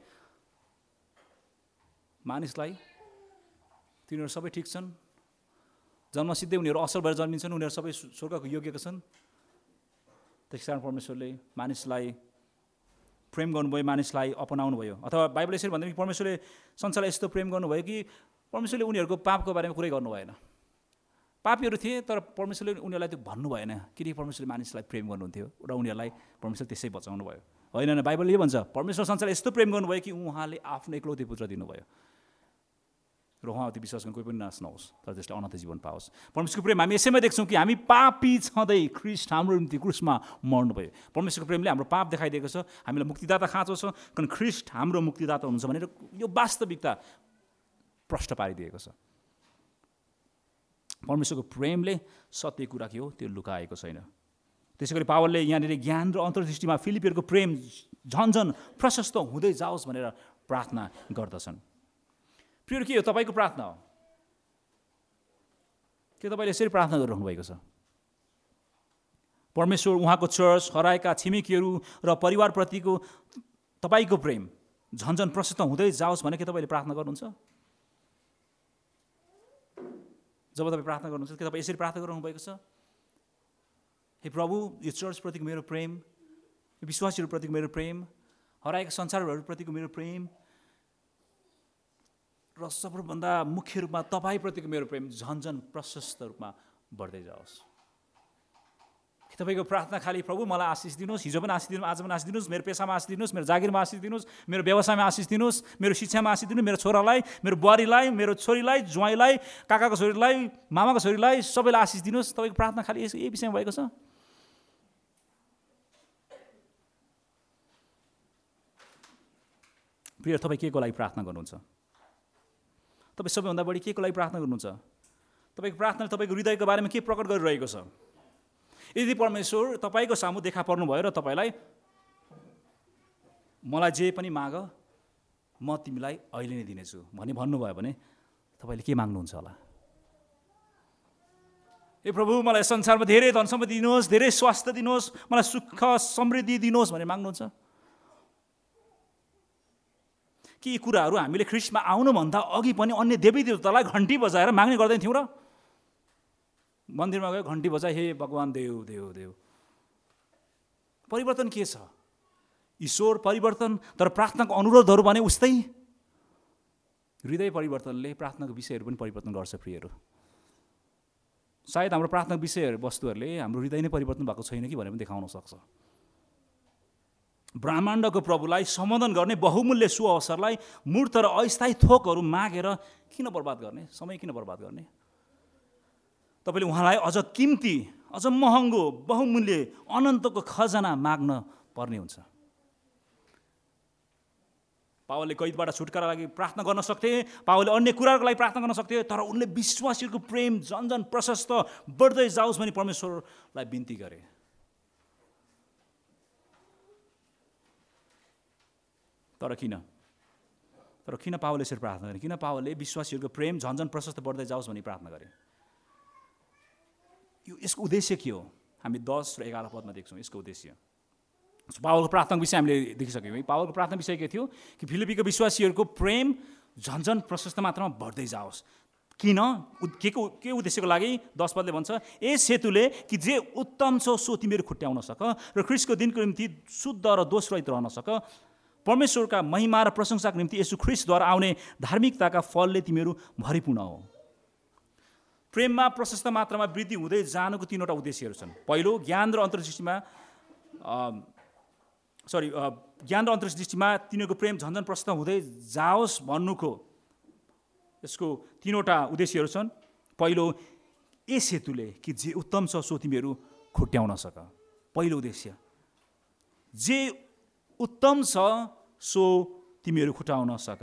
मानिसलाई, तिनीहरू सबै ठिक छन्, जन्मसिद्धै उनीहरू असल भएर जन्मिन्छन्, उनीहरू सबै स्वर्गको योग्यका छन्, त्यस कारण परमेश्वरले मानिसलाई प्रेम गर्नुभयो, मानिसलाई अपनाउनु भयो। अथवा बाइबल यसरी भन्दैन कि परमेश्वरले संसारलाई यस्तो प्रेम गर्नुभयो कि परमेश्वरले उनीहरूको पापको बारेमा कुरै गर्नु भएन। पापीहरू थिए तर परमेश्वरले उनीहरूलाई त्यो भन्नु भएन, किनकि परमेश्वरले मानिसलाई प्रेम गर्नुहुन्थ्यो र उनीहरूलाई परमेश्वर त्यसै बचाउनु भयो। होइन, बाइबलले के भन्छ, परमेश्वर संसारलाई यस्तो प्रेम गर्नुभयो कि उहाँले आफ्नो एक्लौटे पुत्र दिनुभयो र उहाँ त्यो विश्वास गर्ने कोही पनि नाश नहोस् तर त्यसले अनन्त जीवन पाओस्। परमेश्वरको प्रेम हामी यसैमा देख्छौँ कि हामी पापी छँदै ख्रिस्ट हाम्रो निम्ति क्रुसमा मर्नुभयो। परमेश्वरको प्रेमले हाम्रो पाप देखाइदिएको छ, हामीलाई मुक्तिदाता खाँचो छ, किन ख्रिस्ट हाम्रो मुक्तिदाता हुनुहुन्छ भनेर यो वास्तविकता प्रष्ट पारिदिएको छ। परमेश्वरको प्रेमले सत्य कुरा के हो त्यो लुकाएको छैन। त्यसै गरी पावलले यहाँनिर ज्ञान र अन्तर्दृष्टिमा फिलिपीहरूको प्रेम झन्झन प्रशस्त हुँदै जाओस् भनेर प्रार्थना गर्दछन्। प्रिय के हो तपाईँको प्रार्थना हो? के तपाईँले यसरी प्रार्थना गरिरहनु भएको छ? परमेश्वर, उहाँको चर्च, हराएका छिमेकीहरू र परिवारप्रतिको तपाईँको प्रेम झन्झन प्रशस्त हुँदै जाओस् भने के तपाईँले प्रार्थना गर्नुहुन्छ? जब तपाईँ प्रार्थना गर्नुहुन्छ के तपाईँ यसरी प्रार्थना गरिरहनु भएको छ? हे प्रभु, यो चर्चप्रतिको मेरो प्रेम, यो विश्वासीहरूप्रतिको मेरो प्रेम, हराएका संसारहरूप्रतिको मेरो प्रेम र सबैभन्दा मुख्य रूपमा तपाईँप्रतिको मेरो प्रेम झन्झन प्रशस्त रूपमा बढ्दै जाओस्। तपाईँको प्रार्थना खाली प्रभु मलाई आशिष दिनुहोस्, हिजो पनि आशिष दिनुहोस्, आज पनि आशिष दिनुहोस्, मेरो पेसामा आशिष दिनुहोस्, मेरो जागिरमा आशिष दिनुहोस्, मेरो व्यवसायमा आशिष दिनुहोस्, मेरो शिक्षामा आशिष दिनुहोस्, मेरो छोरालाई, मेरो बुहारीलाई, मेरो छोरीलाई, ज्वाइँलाई, काकाको छोरीलाई, मामाको छोरीलाई, सबैलाई आशिष दिनुहोस्। तपाईँको प्रार्थना खालि यही विषयमा भएको छ? प्रिय, तपाईँ के को लागि प्रार्थना गर्नुहुन्छ? तपाईँ सबैभन्दा बढी के को लागि प्रार्थना गर्नुहुन्छ? तपाईँको प्रार्थनाले तपाईँको हृदयको बारेमा के प्रकट गरिरहेको छ? यदि परमेश्वर तपाईँको सामु देखा पर्नु भयो र तपाईँलाई मलाई जे पनि माग म तिमीलाई अहिले नै दिनेछु भनी भन्नुभयो भने तपाईँले के माग्नुहुन्छ होला? ए प्रभु, मलाई संसारमा धेरै धन सम्पत्ति दिनुहोस्, धेरै स्वास्थ्य दिनुहोस्, मलाई सुख समृद्धि दिनुहोस् भनेर माग्नुहुन्छ कि यी कुराहरू हामीले ख्रिस्टमा आउनुभन्दा अघि पनि अन्य देवी देवतालाई घन्टी बजाएर माग्ने गर्दैन थियौँ र? मन्दिरमा गयो, घन्टी बजाए, हे भगवान देव देव देव। परिवर्तन के छ? ईश्वर परिवर्तन, तर प्रार्थनाको अनुरोधहरू भने उस्तै। हृदय परिवर्तनले प्रार्थनाको विषयहरू पनि परिवर्तन गर्छ प्रियहरू। सायद हाम्रो प्रार्थनाको विषयहरू वस्तुहरूले हाम्रो हृदय नै परिवर्तन भएको छैन कि भनेर पनि देखाउन सक्छ। ब्रह्माण्डको प्रभुलाई सम्बोधन गर्ने बहुमूल्य सुअवसरलाई मूर्त र अस्थायी थोकहरू मागेर किन बर्बाद गर्ने? समय किन बर्बाद गर्ने? तपाईँले उहाँलाई अझ किम्ती, अझ महँगो, बहुमूल्य, अनन्तको खजाना माग्न पर्ने हुन्छ। पावलले कैदबाट छुटकारा लागि प्रार्थना गर्न सक्थे, पावलले अन्य कुराहरूको लागि प्रार्थना गर्न सक्थे, तर उनले विश्वासीहरूको प्रेम झन्झन प्रशस्त बढ्दै जाओस् भनी परमेश्वरलाई बिन्ती गरे। तर किन तर किन पावलले यसरी प्रार्थना गरे? किन पावलले विश्वासीहरूको प्रेम झन्झन प्रशस्त बढ्दै जाओस् भनी प्रार्थना गरे? यो यसको उद्देश्य के हो? हामी दस र एघार पदमा देख्छौँ यसको उद्देश्य। पावलको प्रार्थनाको विषय हामीले देखिसक्यौँ है। पावलको प्रार्थना विषय के थियो? कि फिलिपीको विश्वासीहरूको प्रेम झन्झन प्रशस्त मात्रामा बढ्दै जाओस्। किन? के को के उद्देश्यको लागि? दस पदले भन्छ, यस हेतुले कि जे उत्तम छ सो तिमीहरू खुट्याउन सक र ख्रिस्टको दिनको निम्ति शुद्ध र दोषरहित रहन सक, परमेश्वरका महिमा र प्रशंसाको निम्ति यसु ख्रिस्टद्वारा आउने धार्मिकताका फलले तिमीहरू भरिपूर्ण हो। प्रेममा प्रशस्त मात्रामा वृद्धि हुँदै जानुको तीनवटा उद्देश्यहरू छन्। पहिलो, ज्ञान र अन्तर्दृष्टिमा सरी ज्ञान र अन्तर्दृष्टिमा तिनीहरूको प्रेम झन्झन प्रशस्त हुँदै जाओस् भन्नुको यसको तीनवटा उद्देश्यहरू छन्। पहिलो, यस हेतुले कि जे उत्तम छ सो तिमीहरू खुट्याउन सक। पहिलो उद्देश्य, जे उत्तम छ सो तिमीहरू खुट्याउन सक।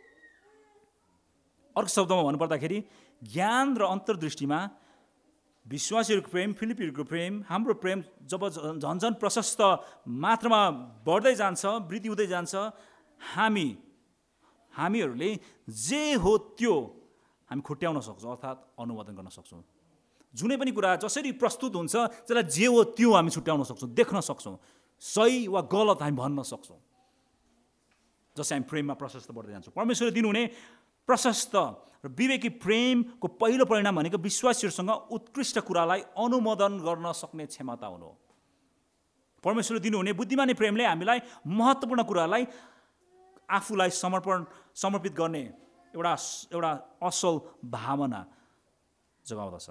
अर्को शब्दमा भन्नुपर्दाखेरि ज्ञान र अन्तर्दृष्टिमा विश्वासीहरूको प्रेम, फिलिपीहरूको प्रेम, हाम्रो प्रेम जब झन्झन प्रशस्त मात्रामा बढ्दै जान्छ, वृद्धि हुँदै जान्छ, हामी हामीहरूले जे हो त्यो हामी खुट्याउन सक्छौँ, अर्थात् अनुवादन गर्न सक्छौँ। जुनै पनि कुरा जसरी प्रस्तुत हुन्छ त्यसलाई जे हो त्यो हामी छुट्याउन सक्छौँ, देख्न सक्छौँ, सही वा गलत हामी भन्न सक्छौँ, जसै हामी प्रेममा प्रशस्त बढ्दै जान्छौँ। परमेश्वरले दिनुहुने प्रशस्त र विवेकी प्रेमको पहिलो परिणाम भनेको विश्वासीहरूसँग उत्कृष्ट कुरालाई अनुमोदन गर्न सक्ने क्षमता हुनु हो। परमेश्वरले दिनुहुने बुद्धिमानी प्रेमले हामीलाई महत्त्वपूर्ण कुरालाई आफूलाई समर्पण समर्पित गर्ने एउटा एउटा असल भावना जगाउँदछ।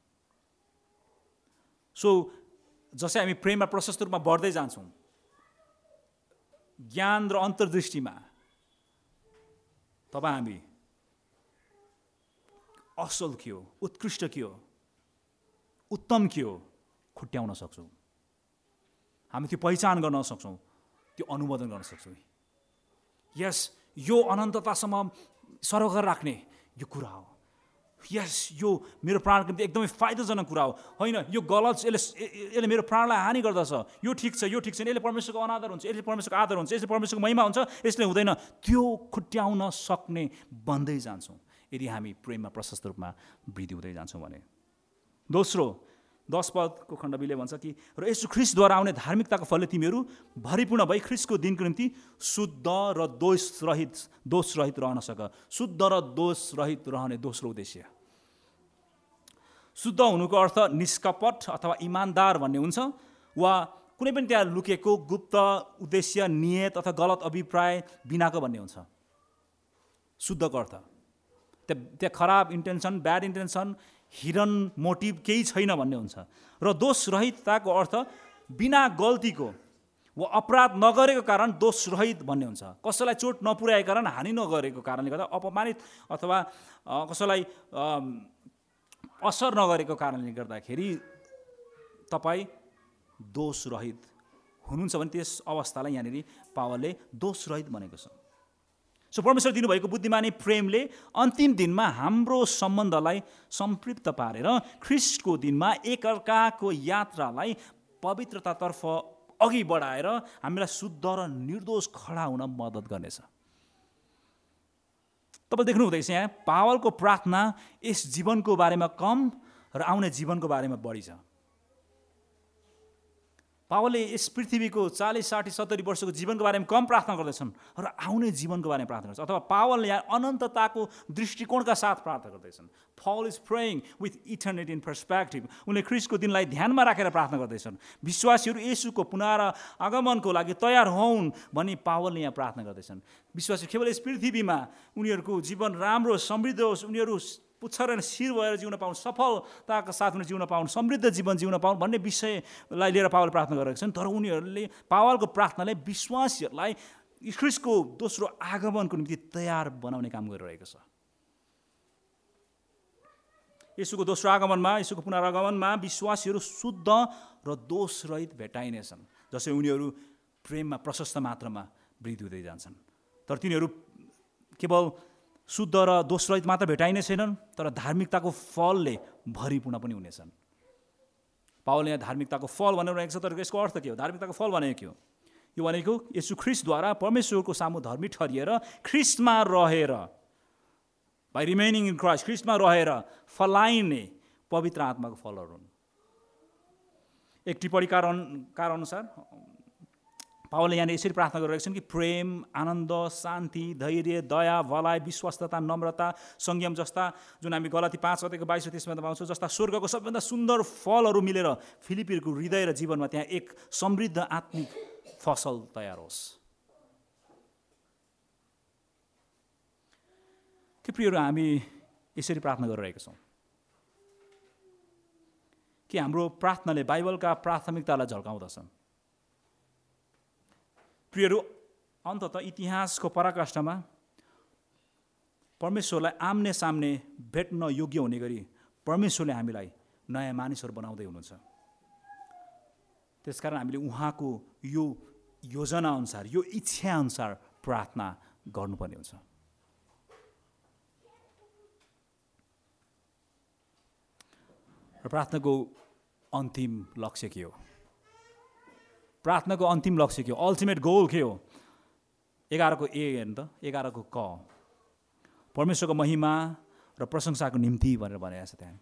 सो जसै हामी प्रेममा प्रशस्त रूपमा बढ्दै जान्छौँ, ज्ञान र अन्तर्दृष्टिमा तपाईँ हामी असल के हो, उत्कृष्ट के हो, उत्तम के हो खुट्याउन सक्छौँ। हामी त्यो पहिचान गर्न सक्छौँ, त्यो अनुमोदन गर्न सक्छौँ। यस, यो अनन्ततासम्म सरोकार राख्ने यो कुरा हो, यस यो मेरो प्राणको निम्ति एकदमै फाइदाजनक कुरा हो, होइन यो गलत, यसले यसले मेरो प्राणलाई हानि गर्दछ, यो ठिक छ यो ठिक छैन, यसले परमेश्वरको अनादर हुन्छ, यसले परमेश्वरको आदर हुन्छ, यसले परमेश्वरको महिमा हुन्छ, यसले हुँदैन, त्यो खुट्याउन सक्ने बन्दै जान्छौँ यदि हामी प्रेममा प्रशस्त रूपमा वृद्धि हुँदै जान्छौँ भने। दोस्रो दस पदको खण्डबीले भन्छ कि र यसु ख्रीष्टद्वारा आउने धार्मिकताको फलले तिमीहरू भरिपूर्ण भई ख्रीष्टको दिनको निम्ति शुद्ध र दोषरहित दोषरहित रहन सक। शुद्ध र दोषरहित रहने दोस्रो उद्देश्य, शुद्ध हुनुको अर्थ निष्कपट अथवा इमान्दार भन्ने हुन्छ, वा कुनै पनि त्यहाँ लुकेको गुप्त उद्देश्य, नियत अथवा गलत अभिप्राय बिनाको भन्ने हुन्छ। शुद्धको अर्थ त्यहाँ त्यहाँ खराब intention, bad intention, hidden motive केही छैन भन्ने हुन्छ। र दोषरहितताको अर्थ बिना गल्तीको वा अपराध नगरेको कारण दोषरहित भन्ने हुन्छ। कसैलाई चोट नपुर्याएको कारण, हानि नगरेको कारणले गर्दा, अपमानित अथवा कसैलाई असर नगरेको कारणले गर्दाखेरि तपाईँ दोषरहित हुनुहुन्छ भने त्यस अवस्थालाई यहाँनिर पावलले दोषरहित भनेको छ। सो परमेश्वर दिनुभएको बुद्धिमानी प्रेमले अन्तिम दिनमा हाम्रो सम्बन्धलाई सम्पृक्त पारेर ख्रीष्टको दिनमा एकअर्काको यात्रालाई पवित्रतातर्फ अघि बढाएर हामीलाई शुद्ध र निर्दोष खडा हुन मद्दत गर्नेछ। तपाईँ देख्नु हुँदैछ यहाँ पावलको प्रार्थना यस जीवनको बारेमा कम र आउने जीवनको बारेमा बढी छ। पावलले यस पृथ्वीको चालीस साठी सत्तरी वर्षको जीवनको बारेमा कम प्रार्थना गर्दैछन् र आउने जीवनको बारेमा प्रार्थना गर्छन्, अथवा पावलले यहाँ अनन्तताको दृष्टिकोणका साथ प्रार्थना गर्दैछन्। Paul is praying with eternity in perspective. उनले ख्रीष्टको दिनलाई ध्यानमा राखेर प्रार्थना गर्दैछन्। विश्वासीहरू येशूको पुनरागमनको लागि तयार होउन् भनी पावलले यहाँ प्रार्थना गर्दैछन्। विश्वासी केवल यस पृथ्वीमा उनीहरूको जीवन राम्रो समृद्ध होस्, उनीहरू पुच्छर शिर भएर जिउन पाउन्, सफलताका साथ उनीहरू जिउन पाउन्, समृद्ध जीवन जिउन पाउन् भन्ने विषयलाई लिएर पावल प्रार्थना गरेका छन्। तर उनीहरूले पावलको प्रार्थनाले विश्वासीहरूलाई ख्रीष्टको दोस्रो आगमनको निम्ति तयार बनाउने काम गरिरहेको छ। येशूको दोस्रो आगमनमा, येशूको पुनरागमनमा विश्वासीहरू शुद्ध र दोषरहित भेटाइनेछन्, जसै उनीहरू प्रेममा प्रशस्त मात्रामा वृद्धि हुँदै जान्छन्। तर तिनीहरू केवल शुद्ध र दोषरहित मात्र भेटाइने छैनन्, तर धार्मिकताको फलले भरिपूर्ण पनि हुनेछन्। पावलले यहाँ धार्मिकताको फल भनेर रहेको छ, तर यसको अर्थ के हो? धार्मिकताको फल भनेको के हो? यो भनेको येशू ख्रीष्टद्वारा परमेश्वरको सामु धर्मी ठहरिएर ख्रीष्टमा रहेर, बाई रिमेनिङ इन क्राइस्ट, ख्रीष्टमा रहेर फलाइने पवित्र आत्माको फलहरू हुन्। एक टिप्पणीकार अनुसार पावलले यहाँ यसरी प्रार्थना गरिरहेका छन् कि प्रेम, आनन्द, शान्ति, धैर्य, दया, भलाइ, विश्वस्तता, नम्रता, संयम जस्ता, जुन हामी गलाती पाँच अध्यायको बाइस तेइसमा पाउँछौँ, जस्ता स्वर्गको सबैभन्दा सुन्दर फलहरू मिलेर फिलिपीहरूको हृदय र जीवनमा त्यहाँ एक समृद्ध आत्मिक फसल तयार होस्। के प्रियहरू, हामी यसरी प्रार्थना गरिरहेका छौँ कि हाम्रो प्रार्थनाले बाइबलका प्राथमिकतालाई झल्काउँदछ? प्रियहरू, अन्ततः इतिहासको पराकाष्ठमा परमेश्वरलाई आम्ने सामने भेट्न योग्य हुने गरी परमेश्वरले हामीलाई नयाँ मानिसहरू बनाउँदै हुनुहुन्छ। त्यसकारण हामीले उहाँको यो योजनाअनुसार, यो इच्छाअनुसार प्रार्थना गर्नुपर्ने हुन्छ। र प्रार्थनाको अन्तिम लक्ष्य के हो? प्रार्थनाको अन्तिम लक्ष्य के हो? अल्टिमेट गोल के हो? एघारको ए हेर्नु त, एघारको क, परमेश्वरको महिमा र प्रशंसाको निम्ति भनेर भनेको छ त्यहाँ।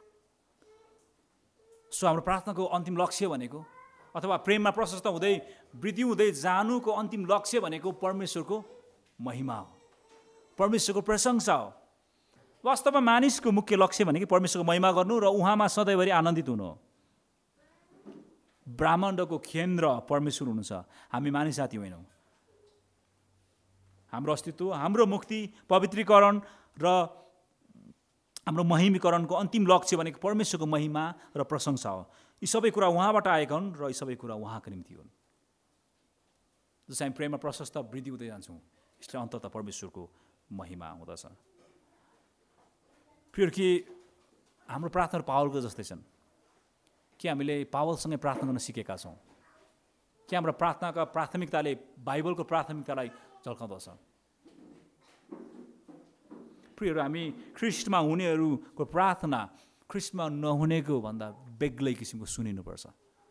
सो हाम्रो प्रार्थनाको अन्तिम लक्ष्य भनेको, अथवा प्रेममा प्रशस्त हुँदै वृद्धि हुँदै जानुको अन्तिम लक्ष्य भनेको परमेश्वरको महिमा हो, परमेश्वरको प्रशंसा हो। वास्तवमा मानिसको मुख्य लक्ष्य भनेको परमेश्वरको महिमा गर्नु र उहाँमा सधैँभरि आनन्दित हुनु हो। ब्रह्माण्डको केन्द्र परमेश्वर हुनुहुन्छ, हामी मानिस जाति होइनौँ। हाम्रो अस्तित्व, हाम्रो मुक्ति, पवित्रीकरण र हाम्रो महिमीकरणको अन्तिम लक्ष्य भनेको परमेश्वरको महिमा र प्रशंसा हो। यी सबै कुरा उहाँबाट आएका हुन् र यी सबै कुरा उहाँको निम्ति हुन्। जसै हामी प्रेममा प्रशस्त वृद्धि हुँदै जान्छौँ, यसले अन्ततः परमेश्वरको महिमा हुँदछ। फिर कि हाम्रो प्रार्थना पावलको जस्तै छन् कि हामीले पावलसँगै प्रार्थना गर्न सिकेका छौँ कि हाम्रो प्रार्थनाका प्राथमिकताले बाइबलको प्राथमिकतालाई झल्काउँदछ? प्रियहरू, हामी ख्रिस्टमा हुनेहरूको प्रार्थना ख्रिस्टमा नहुनेको भन्दा बेग्लै किसिमको सुनिनुपर्छ।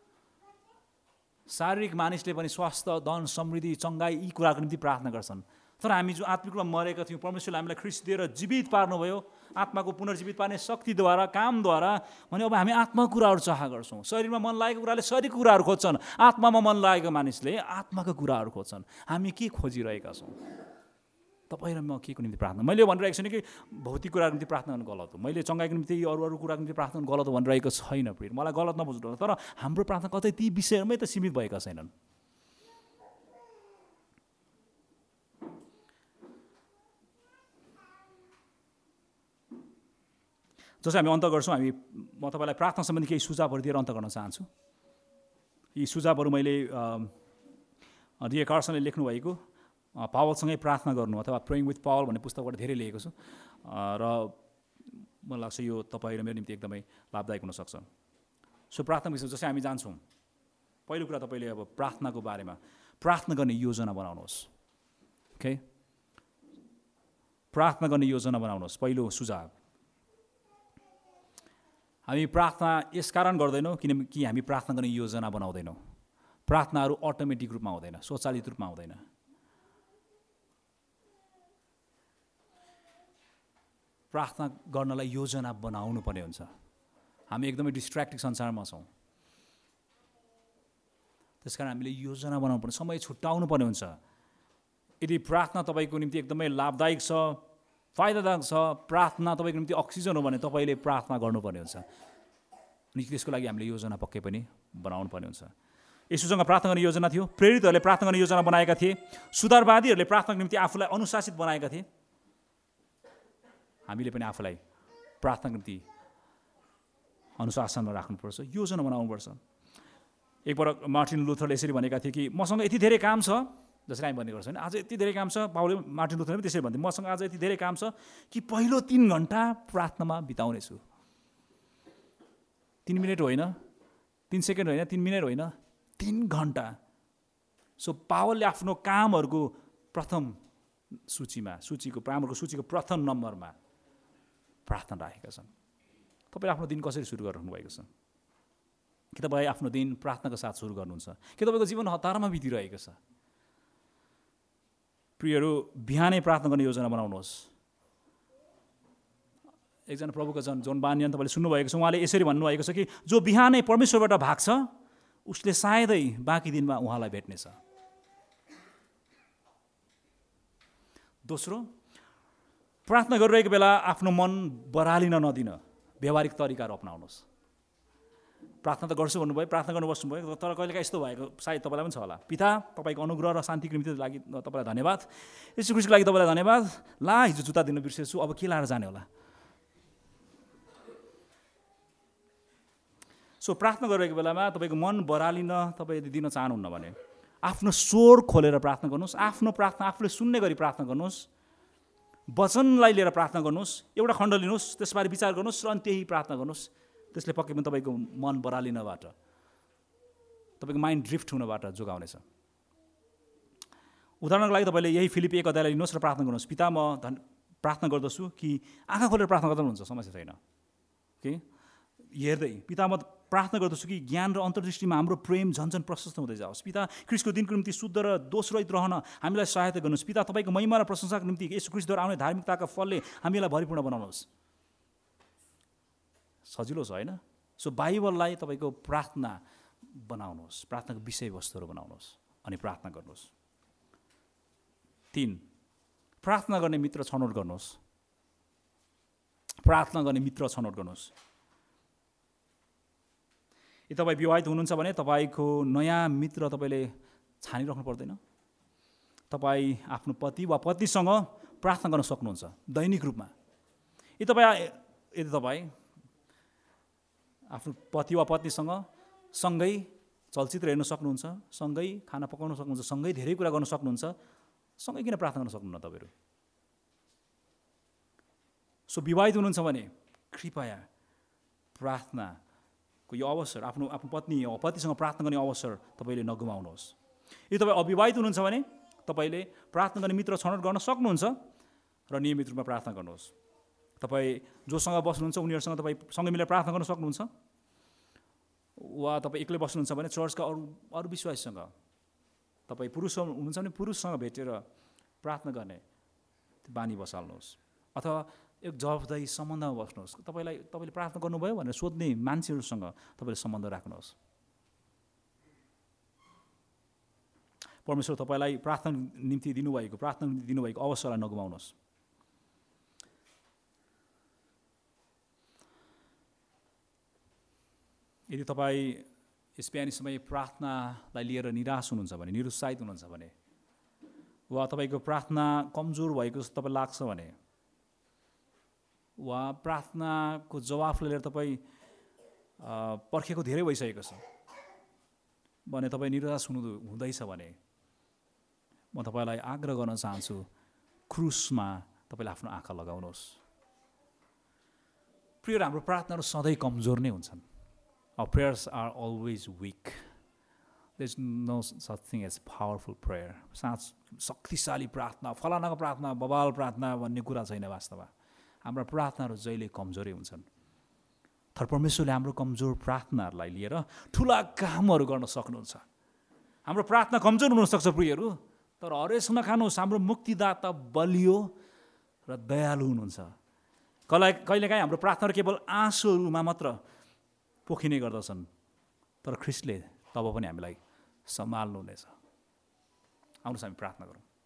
शारीरिक मानिसले पनि स्वास्थ्य, धन, समृद्धि, चङ्गाई यी कुराको निम्ति प्रार्थना गर्छन्, तर हामी जो आत्मिक रूपमा मरेका थियौँ, परमेश्वरले हामीलाई ख्रिस्ट दिएर जीवित पार्नुभयो, आत्माको पुनर्जीवित पार्ने शक्तिद्वारा, कामद्वारा, भने अब हामी आत्माको कुराहरू चाह गर्छौँ। शरीरमा मन लागेको कुराले शरीरको कुराहरू खोज्छन्, आत्मामा मन लागेको मानिसले आत्माको कुराहरू खोज्छन्। हामी के खोजिरहेका छौँ? तपाईँ र म के को निम्ति प्रार्थना? मैले भनिरहेको छैन कि भौतिक कुराको निम्ति प्रार्थना गर्नु गलत हो, मैले चङ्गाइको निम्ति अरू अरू कुराको निम्ति प्रार्थना गर्नु गलत हो भनिरहेको छैन। प्रिय, मलाई गलत नबुझ्नु, तर हाम्रो प्रार्थना कतै ती विषयहरूमै त सीमित भएका छैनन्। जसै हामी अन्त गर्छौँ, हामी म तपाईँलाई प्रार्थना सम्बन्धी केही सुझावहरू दिएर अन्त गर्न चाहन्छु। यी सुझावहरू मैले डी ए कार्सनले लेख्नुभएको पावलसँगै प्रार्थना गर्नु अथवा प्रेइङ विथ पावल भन्ने पुस्तकबाट धेरै लेखेको छु, र मलाई लाग्छ यो तपाईँ र मेरो निम्ति एकदमै लाभदायक हुनसक्छ। सो प्रार्थना विषय जसै हामी जान्छौँ, पहिलो कुरा तपाईँले अब प्रार्थनाको बारेमा प्रार्थना गर्ने योजना बनाउनुहोस्। ओके, प्रार्थना गर्ने योजना बनाउनुहोस्। पहिलो सुझाव, हामी प्रार्थना यसकारण गर्दैनौँ किनकि हामी प्रार्थना गर्ने योजना बनाउँदैनौँ। प्रार्थनाहरू अटोमेटिक रूपमा हुँदैन, स्वचालित रूपमा हुँदैन। प्रार्थना गर्नलाई योजना बनाउनु पर्ने हुन्छ। हामी एकदमै डिस्ट्र्याक्टिङ संसारमा छौँ, त्यसकारण हामीले योजना बनाउनु पर्ने, समय छुट्याउनु पर्ने हुन्छ। यदि प्रार्थना तपाईँको निम्ति एकदमै लाभदायक छ, फाइदादायक छ, प्रार्थना तपाईँको निम्ति अक्सिजन हो भने तपाईँले प्रार्थना गर्नुपर्ने हुन्छ, अनि त्यसको लागि हामीले योजना पक्कै पनि बनाउनु पर्ने हुन्छ। यसुसँग प्रार्थना गर्ने योजना थियो, प्रेरितहरूले प्रार्थना गर्ने योजना बनाएका थिए, सुधारवादीहरूले प्रार्थनाको निम्ति आफूलाई अनुशासित बनाएका थिए। हामीले पनि आफूलाई प्रार्थनाको निम्ति अनुशासनमा राख्नुपर्छ, योजना बनाउनुपर्छ। एकपल्ट मार्टिन लुथरले यसरी भनेका थिए कि मसँग यति धेरै काम छ, जसरी हामी भन्ने गर्छौँ, आज यति धेरै काम छ। पाउले मार्टिन लुथरले पनि त्यसरी भन्थे, मसँग आज यति धेरै काम छ कि पहिलो तिन घन्टा प्रार्थनामा बिताउनेछु। तिन मिनट होइन, तिन सेकेन्ड होइन, तिन मिनट होइन, तिन घन्टा। सो पावलले आफ्नो कामहरूको प्रथम सूचीमा सूचीको कामहरूको सूचीको प्रथम नम्बरमा प्रार्थना राखेका छन्। तपाईँ आफ्नो दिन कसरी सुरु गर्नु भएको छ? कि तपाईँ आफ्नो दिन प्रार्थनाको साथ सुरु गर्नुहुन्छ? कि तपाईँको जीवन हतारमा बितिरहेको छ? प्रियहरू, बिहानै प्रार्थना गर्ने योजना बनाउनुहोस्। एकजना प्रभुका जन जोन बानियन तपाईँले सुन्नुभएको छ, उहाँले यसरी भन्नुभएको छ कि जो बिहानै परमेश्वरबाट भाग्छ उसले सायदै बाँकी दिनमा उहाँलाई भेट्नेछ। दोस्रो, प्रार्थना गरिरहेको बेला आफ्नो मन बरालिन नदिन व्यावहारिक तरिकाहरू अपनाउनुहोस्। प्रार्थना त गर्छु भन्नुभयो, प्रार्थना गर्नु बस्नुभयो, तर कहिलेकाहीँ यस्तो भएको सायद तपाईँलाई पनि छ होला। पिता, तपाईँको अनुग्रह र शान्तिको निम्ति लागि तपाईँलाई धन्यवाद, यसो खुसीको लागि तपाईँलाई धन्यवाद। ला हिजो जुत्ता दिन बिर्सेछु, अब के लाएर जाने होला? सो प्रार्थना गरिरहेको बेलामा तपाईँको मन बरालिन तपाईँ यदि दिन चाहनुहुन्न भने आफ्नो स्वर खोलेर प्रार्थना गर्नुहोस्, आफ्नो प्रार्थना आफूले सुन्ने गरी प्रार्थना गर्नुहोस्, वचनलाई लिएर प्रार्थना गर्नुहोस्, एउटा खण्ड लिनुहोस्, त्यसबारे विचार गर्नुहोस् र अनि त्यही प्रार्थना गर्नुहोस्। त्यसले पक्कै पनि तपाईँको मन बरालिनबाट, तपाईँको माइन्ड ड्रिफ्ट हुनबाट जोगाउनेछ। उदाहरणको लागि तपाईँले यही फिलिप एक अध्यायलाई लिनुहोस् र प्रार्थना गर्नुहोस्, पिता म धन प्रार्थना गर्दछु कि आँखा खोलेर प्रार्थना गर्दा हुन्छ, समस्या छैन कि हेर्दै, पिता म प्रार्थना गर्दछु कि ज्ञान र अन्तर्दृष्टिमा हाम्रो प्रेम झन्झन प्रशस्त हुँदै जाओस्। पिता, ख्रिस्टको दिनको निम्ति शुद्ध र दोषरहित रहन हामीलाई सहायता गर्नुहोस्। पिता, तपाईँको महिमा र प्रशंसाको निम्ति यसो ख्रिस्टद्वारा आउने धार्मिकताका फलले हामीलाई भरिपूर्ण बनाउनुहोस्। सजिलो छ होइन? सो बाइबललाई तपाईँको प्रार्थना बनाउनुहोस्, प्रार्थनाको विषयवस्तुहरू बनाउनुहोस् अनि प्रार्थना गर्नुहोस्। तिन, प्रार्थना गर्ने मित्र छनौट गर्नुहोस्। प्रार्थना गर्ने मित्र छनौट गर्नुहोस्। यदि तपाईँ विवाहित हुनुहुन्छ भने तपाईँको नयाँ मित्र तपाईँले छानिराख्नु पर्दैन। तपाईँ आफ्नो पति वा पत्नीसँग प्रार्थना गर्न सक्नुहुन्छ दैनिक रूपमा। यदि तपाईँ यदि तपाईँ आफ्नो पति वा पत्नीसँग सँगै चलचित्र हेर्न सक्नुहुन्छ, सँगै खाना पकाउन सक्नुहुन्छ, सँगै धेरै कुरा गर्न सक्नुहुन्छ, सँगै किन प्रार्थना गर्न सक्नुहुन्न तपाईँहरू? सो विवाहित हुनुहुन्छ भने कृपया प्रार्थनाको यो अवसर, आफ्नो आफ्नो पत्नी पतिसँग प्रार्थना गर्ने अवसर तपाईँले नगुमाउनुहोस्। यदि तपाईँ अविवाहित हुनुहुन्छ भने तपाईँले प्रार्थना गर्ने मित्र छनौट गर्न सक्नुहुन्छ, र नियमित रूपमा प्रार्थना गर्नुहोस्। तपाईँ जोसँग बस्नुहुन्छ उनीहरूसँग तपाईँ सँगै मिलेर प्रार्थना गर्न सक्नुहुन्छ, वा तपाईँ एक्लै बस्नुहुन्छ भने चर्चका अरू अरू विश्वासीसँग, तपाईँ पुरुष हुनुहुन्छ भने पुरुषसँग भेटेर प्रार्थना गर्ने बानी बसाल्नुहोस्, अथवा एक जवाफदारी सम्बन्धमा बस्नुहोस्। तपाईँलाई तपाईँले प्रार्थना गर्नुभयो भनेर सोध्ने मान्छेहरूसँग तपाईँले सम्बन्ध राख्नुहोस्। परमेश्वर तपाईँलाई प्रार्थना निम्ति दिनुभएको प्रार्थना निम्ति दिनुभएको अवसरलाई नगुमाउनुहोस्। यदि तपाईँ स्पेनी समय प्रार्थनालाई लिएर निराश हुनुहुन्छ भने, निरुत्साहित हुनुहुन्छ भने, वा तपाईँको प्रार्थना कमजोर भएको जस्तो तपाईँ लाग्छ भने, वा प्रार्थनाको जवाफलाई लिएर तपाईँ पर्खेको धेरै भइसकेको छ भने, तपाईँ निराश हुनु हुँदैछ भने, म तपाईँलाई आग्रह गर्न चाहन्छु, क्रुसमा तपाईँले आफ्नो आँखा लगाउनुहोस्। प्रिय, हाम्रो प्रार्थनाहरू सधैँ कमजोर नै हुन्छन्। Our prayers are always weak. There's no such thing as powerful prayer. साँच शक्तिशाली प्रार्थना, फलानाको प्रार्थना, बबाल प्रार्थना भन्ने कुरा छैन। वास्तवमा हाम्रा प्रार्थनाहरू जहिले कमजोरै हुन्छन्। तर परमेश्वरले हाम्रो कमजोर प्रार्थनाहरूलाई लिएर ठुला कामहरू गर्न सक्नुहुन्छ। हाम्रो प्रार्थना कमजोर हुनसक्छ प्रियहरू, तर हरेस नखानुहोस्, हाम्रो मुक्तिदाता बलियो र दयालु हुनुहुन्छ। कहिले कहिलेकाहीँ हाम्रो प्रार्थनाहरू केवल आँसुहरूमा मात्र पोखिने गर्दछन्, तर ख्रिस्टले तब पनि हामीलाई सम्हाल्नुहुनेछ। आउनुहोस् हामी प्रार्थना गरौँ।